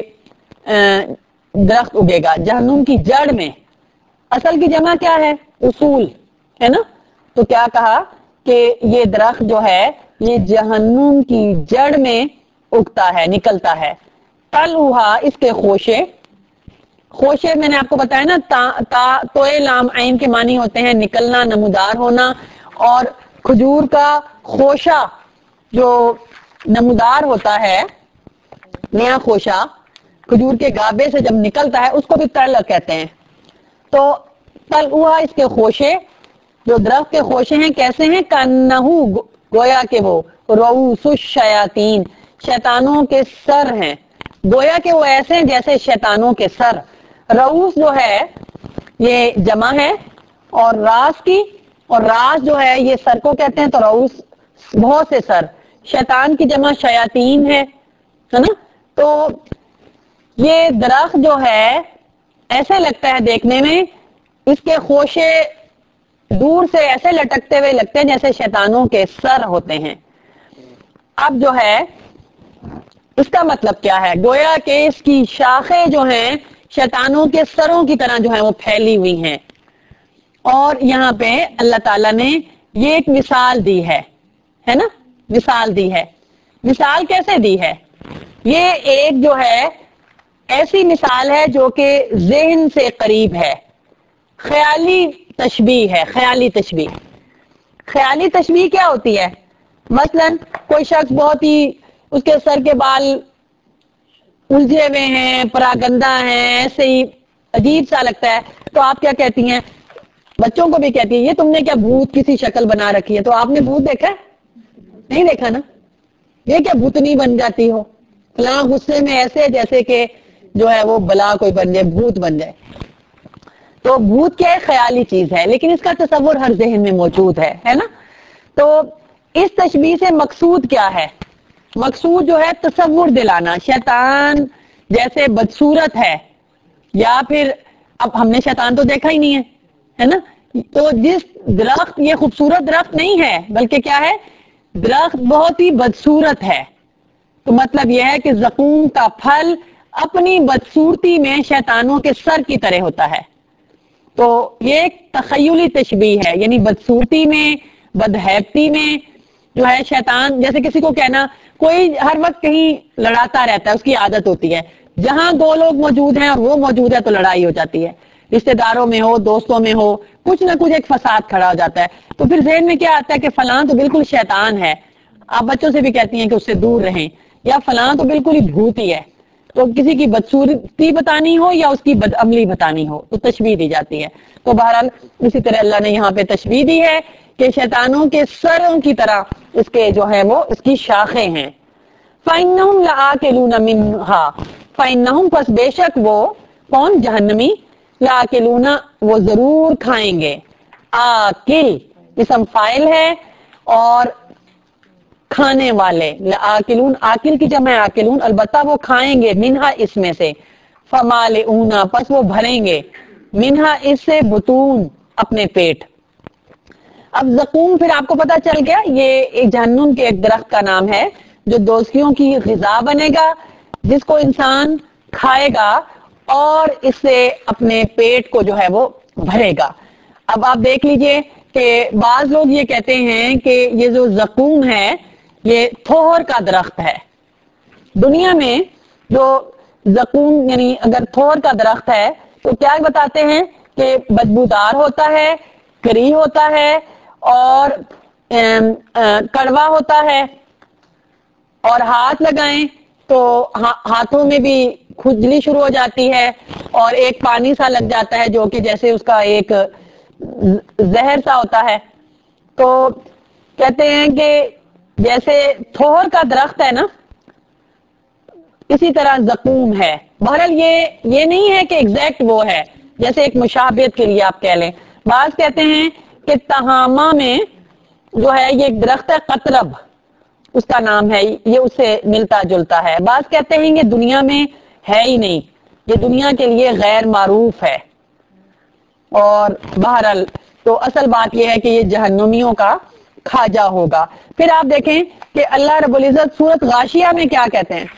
درخت اگے گا، جہنم کی جڑ میں۔ اصل کی جمع کیا ہے؟ اصول ہے نا۔ تو کیا کہا کہ یہ درخت جو ہے یہ جہنم کی جڑ میں اگتا ہے، نکلتا ہے۔ طلعھا، اس کے خوشے، خوشے میں نے آپ کو بتایا نا، تا, تا توئے لام عین کے معنی ہوتے ہیں نکلنا، نمودار ہونا، اور کھجور کا خوشہ جو نمودار ہوتا ہے، نیا خوشہ کھجور کے گابے سے جب نکلتا ہے اس کو بھی طلع کہتے ہیں۔ تو طلعھا، اس کے خوشے، جو درخت کے خوشے ہیں کیسے ہیں؟ کانہو، گویا کہ وہ رؤوس الشیاطین، شیطانوں کے سر ہیں، گویا کہ وہ ایسے ہیں جیسے شیطانوں کے سر۔ رؤوس جو ہے یہ جمع ہے اور راس کی، اور راس جو ہے یہ سر کو کہتے ہیں، تو رؤوس بہت سے سر، شیطان کی جمع شیاطین ہے ہے نا۔ تو یہ درخت جو ہے ایسے لگتا ہے دیکھنے میں، اس کے خوشے دور سے ایسے لٹکتے ہوئے لگتے ہیں جیسے شیطانوں کے سر ہوتے ہیں۔ اب جو ہے اس کا مطلب کیا ہے؟ گویا کہ اس کی شاخیں جو ہیں شیطانوں کے سروں کی طرح جو ہیں وہ پھیلی ہوئی ہیں۔ اور یہاں پہ اللہ تعالیٰ نے یہ ایک مثال دی ہے ہے نا، مثال دی ہے۔ مثال کیسے دی ہے؟ یہ ایک جو ہے ایسی مثال ہے جو کہ ذہن سے قریب ہے، خیالی تشبیہ ہے، خیالی تشبیہ۔ خیالی تشبیہ کیا ہوتی ہے؟ مثلا کوئی شخص بہت ہی، اس کے سر کے بال الجھے ہوئے ہیں، پراگندہ ہیں، ایسے ہی عجیب سا لگتا ہے، تو آپ کیا کہتی ہیں؟ بچوں کو بھی کہتی ہیں یہ تم نے کیا بھوت کسی شکل بنا رکھی ہے؟ تو آپ نے بھوت دیکھا ہے؟ نہیں دیکھا نا؟ یہ کیا بھوتنی بن جاتی ہو فلاں غصے میں، ایسے جیسے کہ جو ہے وہ بلا کوئی بن جائے، بھوت بن جائے۔ تو بھوت کیا ہے؟ خیالی چیز ہے، لیکن اس کا تصور ہر ذہن میں موجود ہے ہے نا۔ تو اس تشبیہ سے مقصود کیا ہے؟ مقصود جو ہے تصور دلانا، شیطان جیسے بدصورت ہے، یا پھر اب ہم نے شیطان تو دیکھا ہی نہیں ہے ہے نا۔ تو جس درخت، یہ خوبصورت درخت نہیں ہے بلکہ کیا ہے؟ درخت بہت ہی بدصورت ہے۔ تو مطلب یہ ہے کہ زقوم کا پھل اپنی بدصورتی میں شیطانوں کے سر کی طرح ہوتا ہے۔ تو یہ ایک تخیلی تشبیہ ہے، یعنی بدصورتی میں، بدہیبتی میں جو ہے شیطان، جیسے کسی کو کہنا کوئی ہر وقت کہیں لڑاتا رہتا ہے، اس کی عادت ہوتی ہے، جہاں دو لوگ موجود ہیں اور وہ موجود ہے تو لڑائی ہو جاتی ہے، رشتہ داروں میں ہو، دوستوں میں ہو، کچھ نہ کچھ ایک فساد کھڑا ہو جاتا ہے۔ تو پھر ذہن میں کیا آتا ہے کہ فلاں تو بالکل شیطان ہے، آپ بچوں سے بھی کہتی ہیں کہ اس سے دور رہیں، یا فلاں تو بالکل ہی بھوت ہی ہے۔ تو کسی کی بدصورتی بتانی ہو یا اس کی بدعملی بتانی ہو تو تشبیہ دی جاتی ہے۔ تو بہرحال اسی طرح اللہ نے یہاں پہ تشبیہ دی ہے کہ شیطانوں کے سروں کی طرح اس کے جو ہے وہ اس کی شاخیں ہیں۔ فَإِنَّهُمْ لَآكِلُونَ مِنْهَا، فَإِنَّهُمْ، پس بے شک وہ، کون؟ جہنمی، لَآكِلُونَ، وہ ضرور کھائیں گے، آکل اسم فاعل ہے، اور کھانے والے، لآکلون، آکل کی جمع آکلون، البتہ وہ کھائیں گے، منہا، اس میں سے، فمالئون، پس وہ بھریں گے، منہا، اس سے، بطون، اپنے پیٹ۔ اب زقوم پھر آپ کو پتا چل گیا یہ ایک جہنم کے ایک درخت کا نام ہے جو دوزخیوں کی غذا بنے گا، جس کو انسان کھائے گا اور اس سے اپنے پیٹ کو جو ہے وہ بھرے گا۔ اب آپ دیکھ لیجئے کہ بعض لوگ یہ کہتے ہیں کہ یہ جو زقوم ہے یہ تھوہر کا درخت ہے. دنیا میں جو زقوم یعنی اگر تھوہر کا درخت ہے تو کیا بتاتے ہیں کہ بدبودار ہوتا ہے، کری ہوتا ہے اور کڑوا ہوتا ہے، اور ہاتھ لگائیں تو ہاتھوں میں بھی کھجلی شروع ہو جاتی ہے اور ایک پانی سا لگ جاتا ہے جو کہ جیسے اس کا ایک زہر سا ہوتا ہے. تو کہتے ہیں کہ جیسے تھوہر کا درخت ہے نا اسی طرح زقوم ہے. بہرحال یہ یہ نہیں ہے کہ ایگزیکٹ وہ ہے، جیسے ایک مشابہت کے لیے آپ کہہ لیں. بعض کہتے ہیں کہ تہامہ میں جو ہے یہ ایک درخت ہے قطرب اس کا نام ہے، یہ اس سے ملتا جلتا ہے. بعض کہتے ہیں یہ دنیا میں ہے ہی نہیں، یہ دنیا کے لیے غیر معروف ہے. اور بہرحال تو اصل بات یہ ہے کہ یہ جہنمیوں کا کھاجا ہوگا. پھر آپ دیکھیں کہ اللہ رب العزت سورۃ غاشیہ میں کیا کہتے ہیں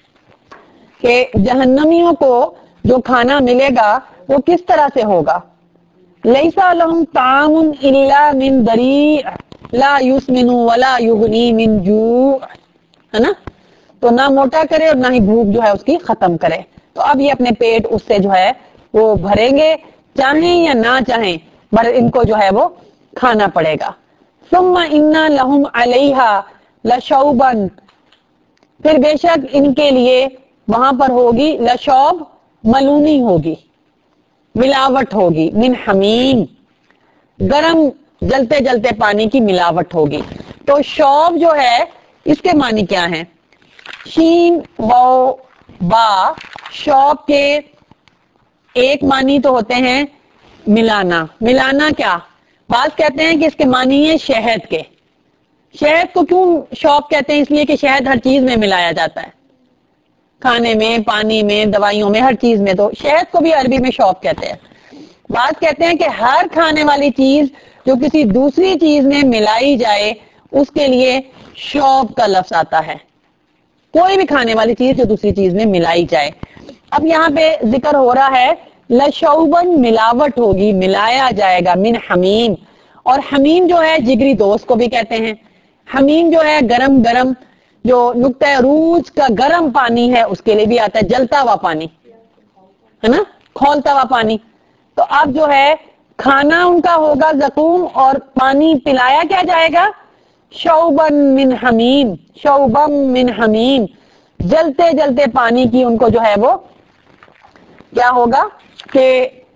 کہ جہنمیوں کو جو کھانا ملے گا وہ کس طرح سے ہوگا. لیسا لہم طعام الا من ضریع لا یسمن ولا یغنی من جوع، ہے نا. تو نہ موٹا کرے اور نہ ہی بھوک جو ہے اس کی ختم کرے. تو اب یہ اپنے پیٹ اس سے جو ہے وہ بھریں گے چاہیں یا نہ چاہیں، پر ان کو جو ہے وہ کھانا پڑے گا. ثم ان لہم علیہا لشوبا، پھر بے شک ان کے لیے وہاں پر ہوگی لشوب، ملونی ہوگی، ملاوٹ ہوگی، من حمیم، گرم جلتے جلتے پانی کی ملاوٹ ہوگی. تو شوب جو ہے اس کے معنی کیا ہیں؟ شین و با شوب کے ایک معنی تو ہوتے ہیں ملانا. ملانا کیا؟ بعض کہتے ہیں کہ اس کے معنی ہے شہد کے. شہد کو کیوں شوب کہتے ہیں؟ اس لیے کہ شہد ہر چیز میں ملایا جاتا ہے، کھانے میں، پانی میں، دوائیوں میں، ہر چیز میں. تو شہد کو بھی عربی میں شوب کہتے ہیں. بعض کہتے ہیں کہ ہر کھانے والی چیز جو کسی دوسری چیز میں ملائی جائے اس کے لیے شوب کا لفظ آتا ہے. کوئی بھی کھانے والی چیز جو دوسری چیز میں ملائی جائے. اب یہاں پہ ذکر ہو رہا ہے لشوبن، ملاوٹ ہوگی، ملایا جائے گا، من حمیم. اور حمیم جو ہے جگری دوست کو بھی کہتے ہیں. حمیم جو ہے گرم گرم، جو نقطہ عروج کا گرم پانی ہے اس کے لیے بھی آتا ہے، جلتا ہوا پانی ہے نا، کھولتا ہوا پانی. تو اب جو ہے کھانا ان کا ہوگا زقوم اور پانی پلایا کیا جائے گا شوبن من حمیم، شوبم من حمیم، جلتے جلتے پانی کی ان کو جو ہے وہ کیا ہوگا کہ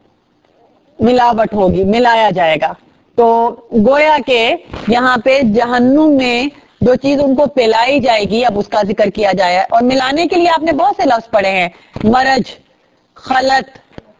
ملاوٹ ہوگی، ملایا جائے گا. تو گویا کہ یہاں پہ جہنم میں جو چیز ان کو پلائی جائے گی اب اس کا ذکر کیا جائے. اور ملانے کے لیے آپ نے بہت سے لفظ پڑھے ہیں، مرج، خلط،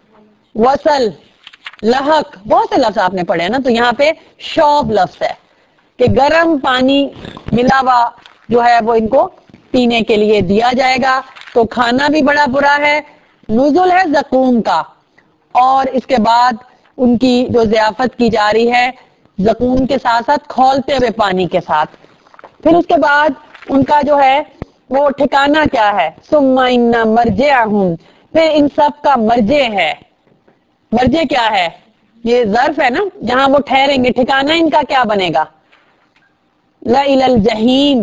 وصل، لحق، بہت سے لفظ آپ نے پڑھے ہیں نا. تو یہاں پہ شوب لفظ ہے کہ گرم پانی ملا ہوا جو ہے وہ ان کو پینے کے لیے دیا جائے گا. تو کھانا بھی بڑا برا ہے، نزل ہے زقوم کا. اور اس کے بعد ان کی جو ضیافت کی جا رہی ہے زقوم کے ساتھ ساتھ کھولتے ہوئے پانی کے ساتھ. پھر اس کے بعد ان کا جو ہے وہ ٹھکانہ کیا ہے، ثم ان مرجعہم، پھر ان سب کا مرجع ہے. مرجع کیا ہے؟ یہ ظرف ہے نا، جہاں وہ ٹھہریں گے. ٹھکانہ ان کا کیا بنے گا؟ لَإِلَى الْجَحِيمِ،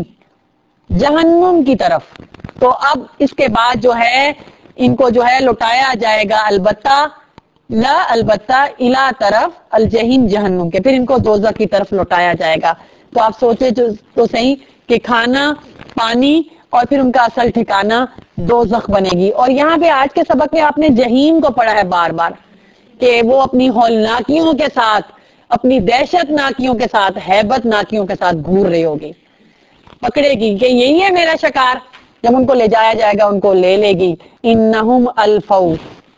جہنم کی طرف. تو اب اس کے بعد جو ہے ان کو جو ہے لوٹایا جائے گا البتہ لا البتہ الا طرف الجحیم، جہنم کے. پھر ان کو دوزخ کی طرف لوٹایا جائے گا. تو آپ سوچے تو صحیح کہ کھانا، پانی اور پھر ان کا اصل ٹھکانہ دوزخ بنے گی. اور یہاں پہ آج کے سبق میں آپ نے جہیم کو پڑھا ہے بار بار کہ وہ اپنی ہولناکیوں کے ساتھ، اپنی دہشت ناکیوں کے ساتھ، ہیبت ناکیوں کے ساتھ گھور رہی ہوگی، پکڑے گی کہ یہی ہے میرا شکار. جب ان کو لے جایا جائے گا ان کو لے لے گی. انہم الفو،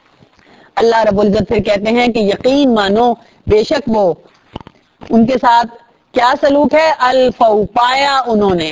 اللہ رب العزت پھر کہتے ہیں کہ یقین مانو بے شک وہ، ان کے ساتھ کیا سلوک ہے؟ الفو، پایا انہوں نے،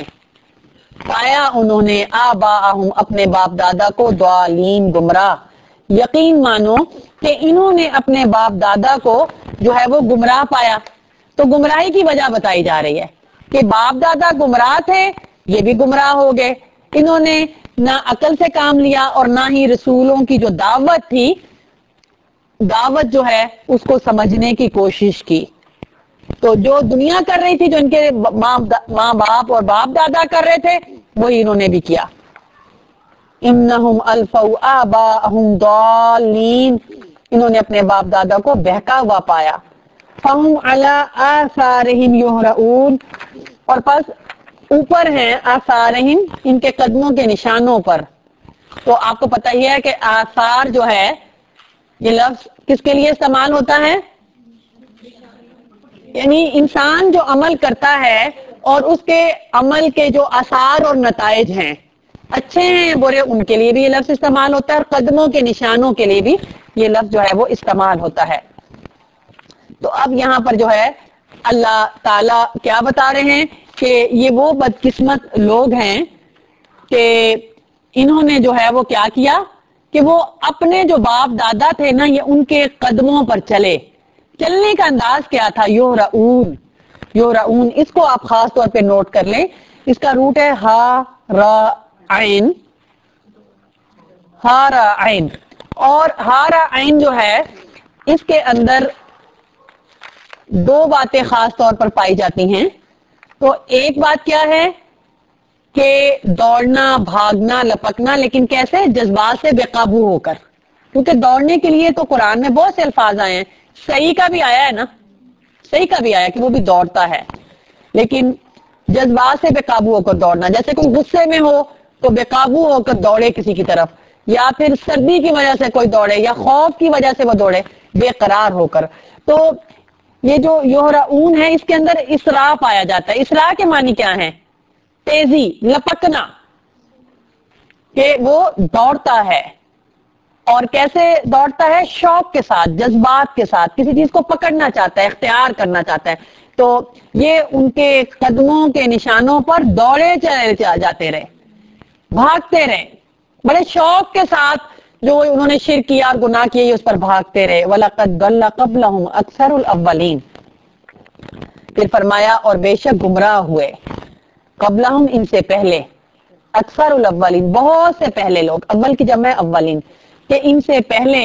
پایا انہوں نے آباءہم، اپنے باپ دادا کو، ضالین، گمراہ. یقین مانو کہ انہوں نے اپنے باپ دادا کو جو ہے وہ گمراہ پایا. تو گمراہی کی وجہ بتائی جا رہی ہے کہ باپ دادا گمراہ تھے، یہ بھی گمراہ ہو گئے. انہوں نے نہ عقل سے کام لیا اور نہ ہی رسولوں کی جو دعوت تھی، دعوت جو ہے اس کو سمجھنے کی کوشش کی. تو جو دنیا کر رہی تھی، جو ان کے ماں ماں باپ اور باپ دادا کر رہے تھے، وہی انہوں نے بھی کیا. انہم الفوا آباءہم ضالین، انہوں نے اپنے باپ دادا کو بہکا ہوا پایا. فہم علی آثارہم یہرعون، اور پس اوپر ہیں آثارہم، ان کے قدموں کے نشانوں پر. تو آپ کو پتہ ہی ہے کہ آثار جو ہے یہ لفظ کس کے لیے استعمال ہوتا ہے؟ یعنی انسان جو عمل کرتا ہے اور اس کے عمل کے جو آثار اور نتائج ہیں، اچھے ہیں برے، ان کے لیے بھی یہ لفظ استعمال ہوتا ہے، اور قدموں کے نشانوں کے لیے بھی یہ لفظ جو ہے وہ استعمال ہوتا ہے. تو اب یہاں پر جو ہے اللہ تعالی کیا بتا رہے ہیں کہ یہ وہ بدقسمت لوگ ہیں کہ انہوں نے جو ہے وہ کیا کیا کہ وہ اپنے جو باپ دادا تھے نا، یہ ان کے قدموں پر چلے. چلنے کا انداز کیا تھا؟ یہرعون. یہرعون اس کو آپ خاص طور پہ نوٹ کر لیں، اس کا روٹ ہے ہا را عین، ہا را عین. اور ہا را عین جو ہے اس کے اندر دو باتیں خاص طور پر پائی جاتی ہیں. تو ایک بات کیا ہے کہ دوڑنا، بھاگنا، لپکنا، لیکن کیسے؟ جذبات سے بے قابو ہو کر. کیونکہ دوڑنے کے لیے تو قرآن میں بہت سے الفاظ آئے ہیں، صحیح کا بھی آیا ہے نا، صحیح کا بھی آیا کہ وہ بھی دوڑتا ہے، لیکن جذبات سے بے قابو ہو کر دوڑنا. جیسے کوئی غصے میں ہو تو بے قابو ہو کر دوڑے کسی کی طرف، یا پھر سردی کی وجہ سے کوئی دوڑے، یا خوف کی وجہ سے وہ دوڑے بے قرار ہو کر. تو یہ جو یہرعون ہے اس کے اندر اسراء پایا جاتا ہے. اسراء کے معنی کیا ہے؟ تیزی، لپکنا، کہ وہ دوڑتا ہے. اور کیسے دوڑتا ہے؟ شوق کے ساتھ، جذبات کے ساتھ، کسی چیز کو پکڑنا چاہتا ہے، اختیار کرنا چاہتا ہے. تو یہ ان کے قدموں کے نشانوں پر دوڑے چلے جاتے رہے، بھاگتے رہے، بڑے شوق کے ساتھ. جو انہوں نے شرک کیا اور گناہ کیے اس پر بھاگتے رہے. وَلَقَدْ ضَلَّ قَبْلَهُمْ أَكْثَرُ الْأَوَّلِينَ، پھر فرمایا اور بے شک گمراہ ہوئے قبلہم ان سے پہلے، اکثر الاولین بہت سے پہلے لوگ، اول کی جمع ہے اولین، کہ ان سے پہلے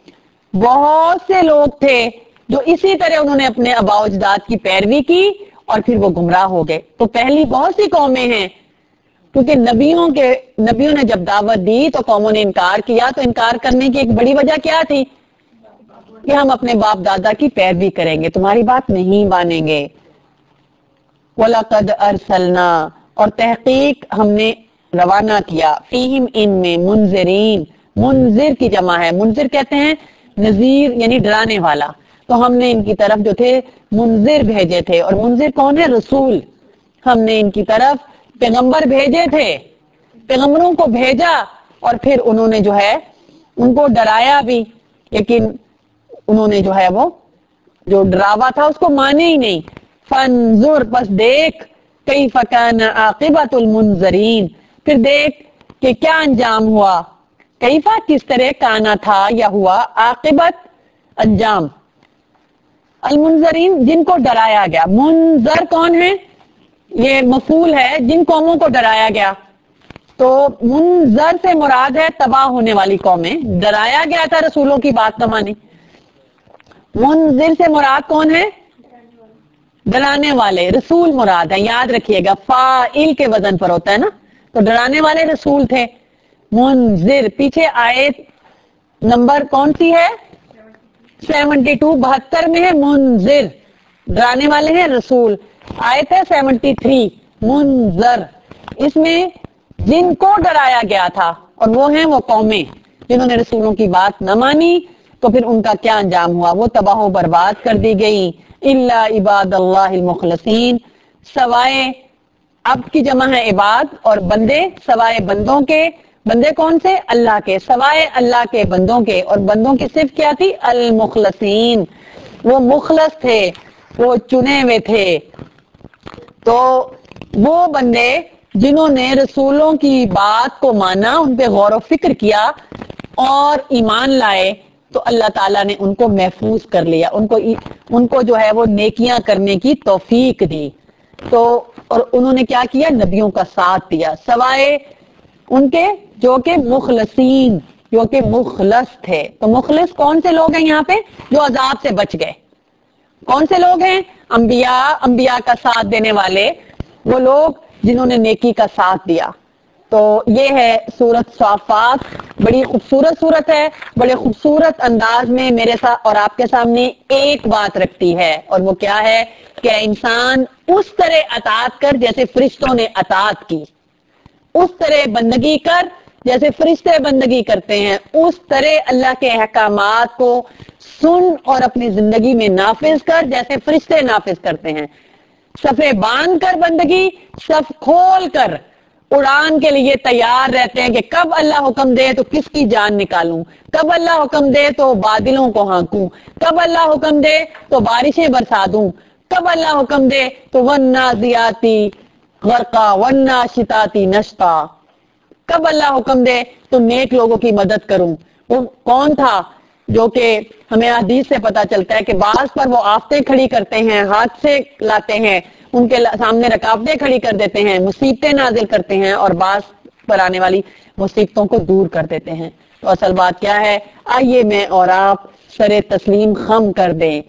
بہت سے لوگ تھے جو اسی طرح انہوں نے اپنے آباء و اجداد کی پیروی کی اور پھر وہ گمراہ ہو گئے. تو پہلی بہت سی قومیں ہیں، کیونکہ نبیوں کے نبیوں نے جب دعوت دی تو قوموں نے انکار کیا. تو انکار کرنے کی ایک بڑی وجہ کیا تھی؟ کہ ہم اپنے باپ دادا کی پیروی کریں گے، تمہاری بات نہیں مانیں گے. وَلَقَدْ أَرْسَلْنَا، اور تحقیق ہم نے روانہ کیا، فیہم ان میں، منذرین، منذر کی جمع ہے، منذر کہتے ہیں نذیر یعنی ڈرانے والا. تو ہم نے ان کی طرف جو تھے منذر بھیجے تھے. اور منذر کون ہے؟ رسول. ہم نے ان کی طرف پیغمبر بھیجے تھے، پیغمبروں کو بھیجا اور پھر انہوں نے جو ہے ان کو ڈرایا بھی، لیکن انہوں نے جو ہے وہ جو ڈراوا تھا اس کو مانے ہی نہیں. فانظر، پس دیکھ، کیف کان عاقبۃ المنذرین، پھر دیکھ کہ کیا انجام ہوا، کیفا کس طرح، کانا تھا یا ہوا، عاقبت انجام، المنذرین جن کو ڈرایا گیا. منذر کون ہے؟ یہ مفعول ہے، جن قوموں کو ڈرایا گیا. تو منذر سے مراد ہے تباہ ہونے والی قومیں، ڈرایا گیا تھا رسولوں کی بات نہ مانی. منذر سے مراد کون ہے؟ ڈرانے والے. رسول مراد ہے، یاد رکھیے گا فاعل کے وزن پر ہوتا ہے نا. تو ڈرانے والے رسول تھے. منذر پیچھے آیت نمبر کون سی ہے؟ سیونٹی ٹو، بہتر میں ہے منذر، ڈرانے والے ہیں رسول. آیت ہے سیونٹی تھری، منذر. اس میں جن کو ڈرایا گیا تھا اور وہ ہیں وہ قومیں جنہوں نے رسولوں کی بات نہ مانی، تو پھر ان کا کیا انجام ہوا؟ وہ تباہ و برباد کر دی گئی. الا عباد اللہ المخلصین، سوائے، اب کی جمع ہے عباد اور بندے، سوائے بندوں کے. بندے کون سے؟ اللہ کے. سوائے اللہ کے بندوں کے. اور بندوں کی صفت کیا تھی؟ المخلصین، وہ مخلص تھے، وہ چنے ہوئے تھے. تو وہ بندے جنہوں نے رسولوں کی بات کو مانا، ان پہ غور و فکر کیا اور ایمان لائے، تو اللہ تعالیٰ نے ان کو محفوظ کر لیا، ان کو ان کو جو ہے وہ نیکیاں کرنے کی توفیق دی. تو اور انہوں نے کیا کیا؟ نبیوں کا ساتھ دیا، سوائے ان کے جو کہ مخلصین، جو کہ مخلص تھے. تو مخلص کون سے لوگ ہیں یہاں پہ؟ جو عذاب سے بچ گئے. کون سے لوگ ہیں؟ انبیاء، انبیاء کا ساتھ دینے والے، وہ لوگ جنہوں نے نیکی کا ساتھ دیا۔ تو یہ ہے سورت صافات، بڑی خوبصورت سورت ہے، بڑے خوبصورت انداز میں میرے ساتھ اور آپ کے سامنے ایک بات رکھتی ہے، اور وہ کیا ہے کہ انسان اس طرح اطاعت کر جیسے فرشتوں نے اطاعت کی، اس طرح بندگی کر جیسے فرشتے بندگی کرتے ہیں، اس طرح اللہ کے احکامات کو سن اور اپنی زندگی میں نافذ کر جیسے فرشتے نافذ کرتے ہیں۔ صفے باندھ کر بندگی، صف کھول کر اڑان کے لیے تیار رہتے ہیں کہ کب اللہ حکم دے تو کس کی جان نکالوں، کب اللہ حکم دے تو بادلوں کو ہانکوں، کب اللہ حکم دے تو بارشیں برسا دوں، کب اللہ حکم دے تو والنازعاتی غرقا والناشطاتی نشطا، کب اللہ حکم دے تو نیک لوگوں کی مدد کروں۔ وہ کون تھا جو کہ ہمیں حدیث سے پتا چلتا ہے کہ بعض پر وہ آفتیں کھڑی کرتے ہیں، ہاتھ سے لاتے ہیں، ان کے سامنے رکاوٹیں کھڑی کر دیتے ہیں، مصیبتیں نازل کرتے ہیں، اور بعض پر آنے والی مصیبتوں کو دور کر دیتے ہیں۔ تو اصل بات کیا ہے؟ آئیے میں اور آپ سر تسلیم خم کر دیں۔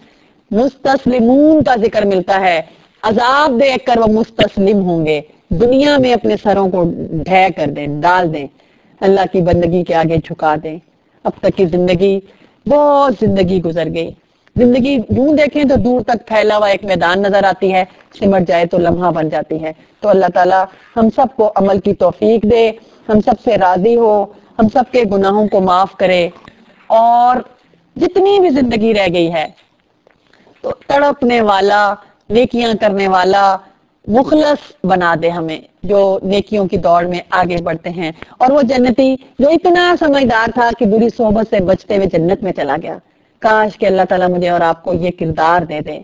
مستسلمون کا ذکر ملتا ہے، عذاب دیکھ کر وہ مستسلم ہوں گے، دنیا میں اپنے سروں کو ڈھے کر دیں، ڈال دیں، اللہ کی بندگی کے آگے جھکا دیں۔ اب تک کی زندگی بہت زندگی گزر گئی، زندگی یوں دیکھیں تو دور تک پھیلا ہوا ایک میدان نظر آتی ہے، سمٹ جائے تو لمحہ بن جاتی ہے۔ تو اللہ تعالی ہم سب کو عمل کی توفیق دے، ہم سب سے راضی ہو، ہم سب کے گناہوں کو معاف کرے، اور جتنی بھی زندگی رہ گئی ہے تو تڑپنے والا، نیکیاں کرنے والا، مخلص بنا دے ہمیں، جو نیکیوں کی دوڑ میں آگے بڑھتے ہیں، اور وہ جنتی جو اتنا سمجھدار تھا کہ بری صحبت سے بچتے ہوئے جنت میں چلا گیا۔ کاش کہ اللہ تعالیٰ مجھے اور آپ کو یہ کردار دے دے۔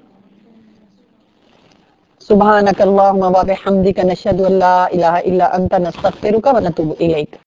سبحانک اللہم و بحمدک نشہد ان لا الہ الا انت نستغفرک و نتوب الیک۔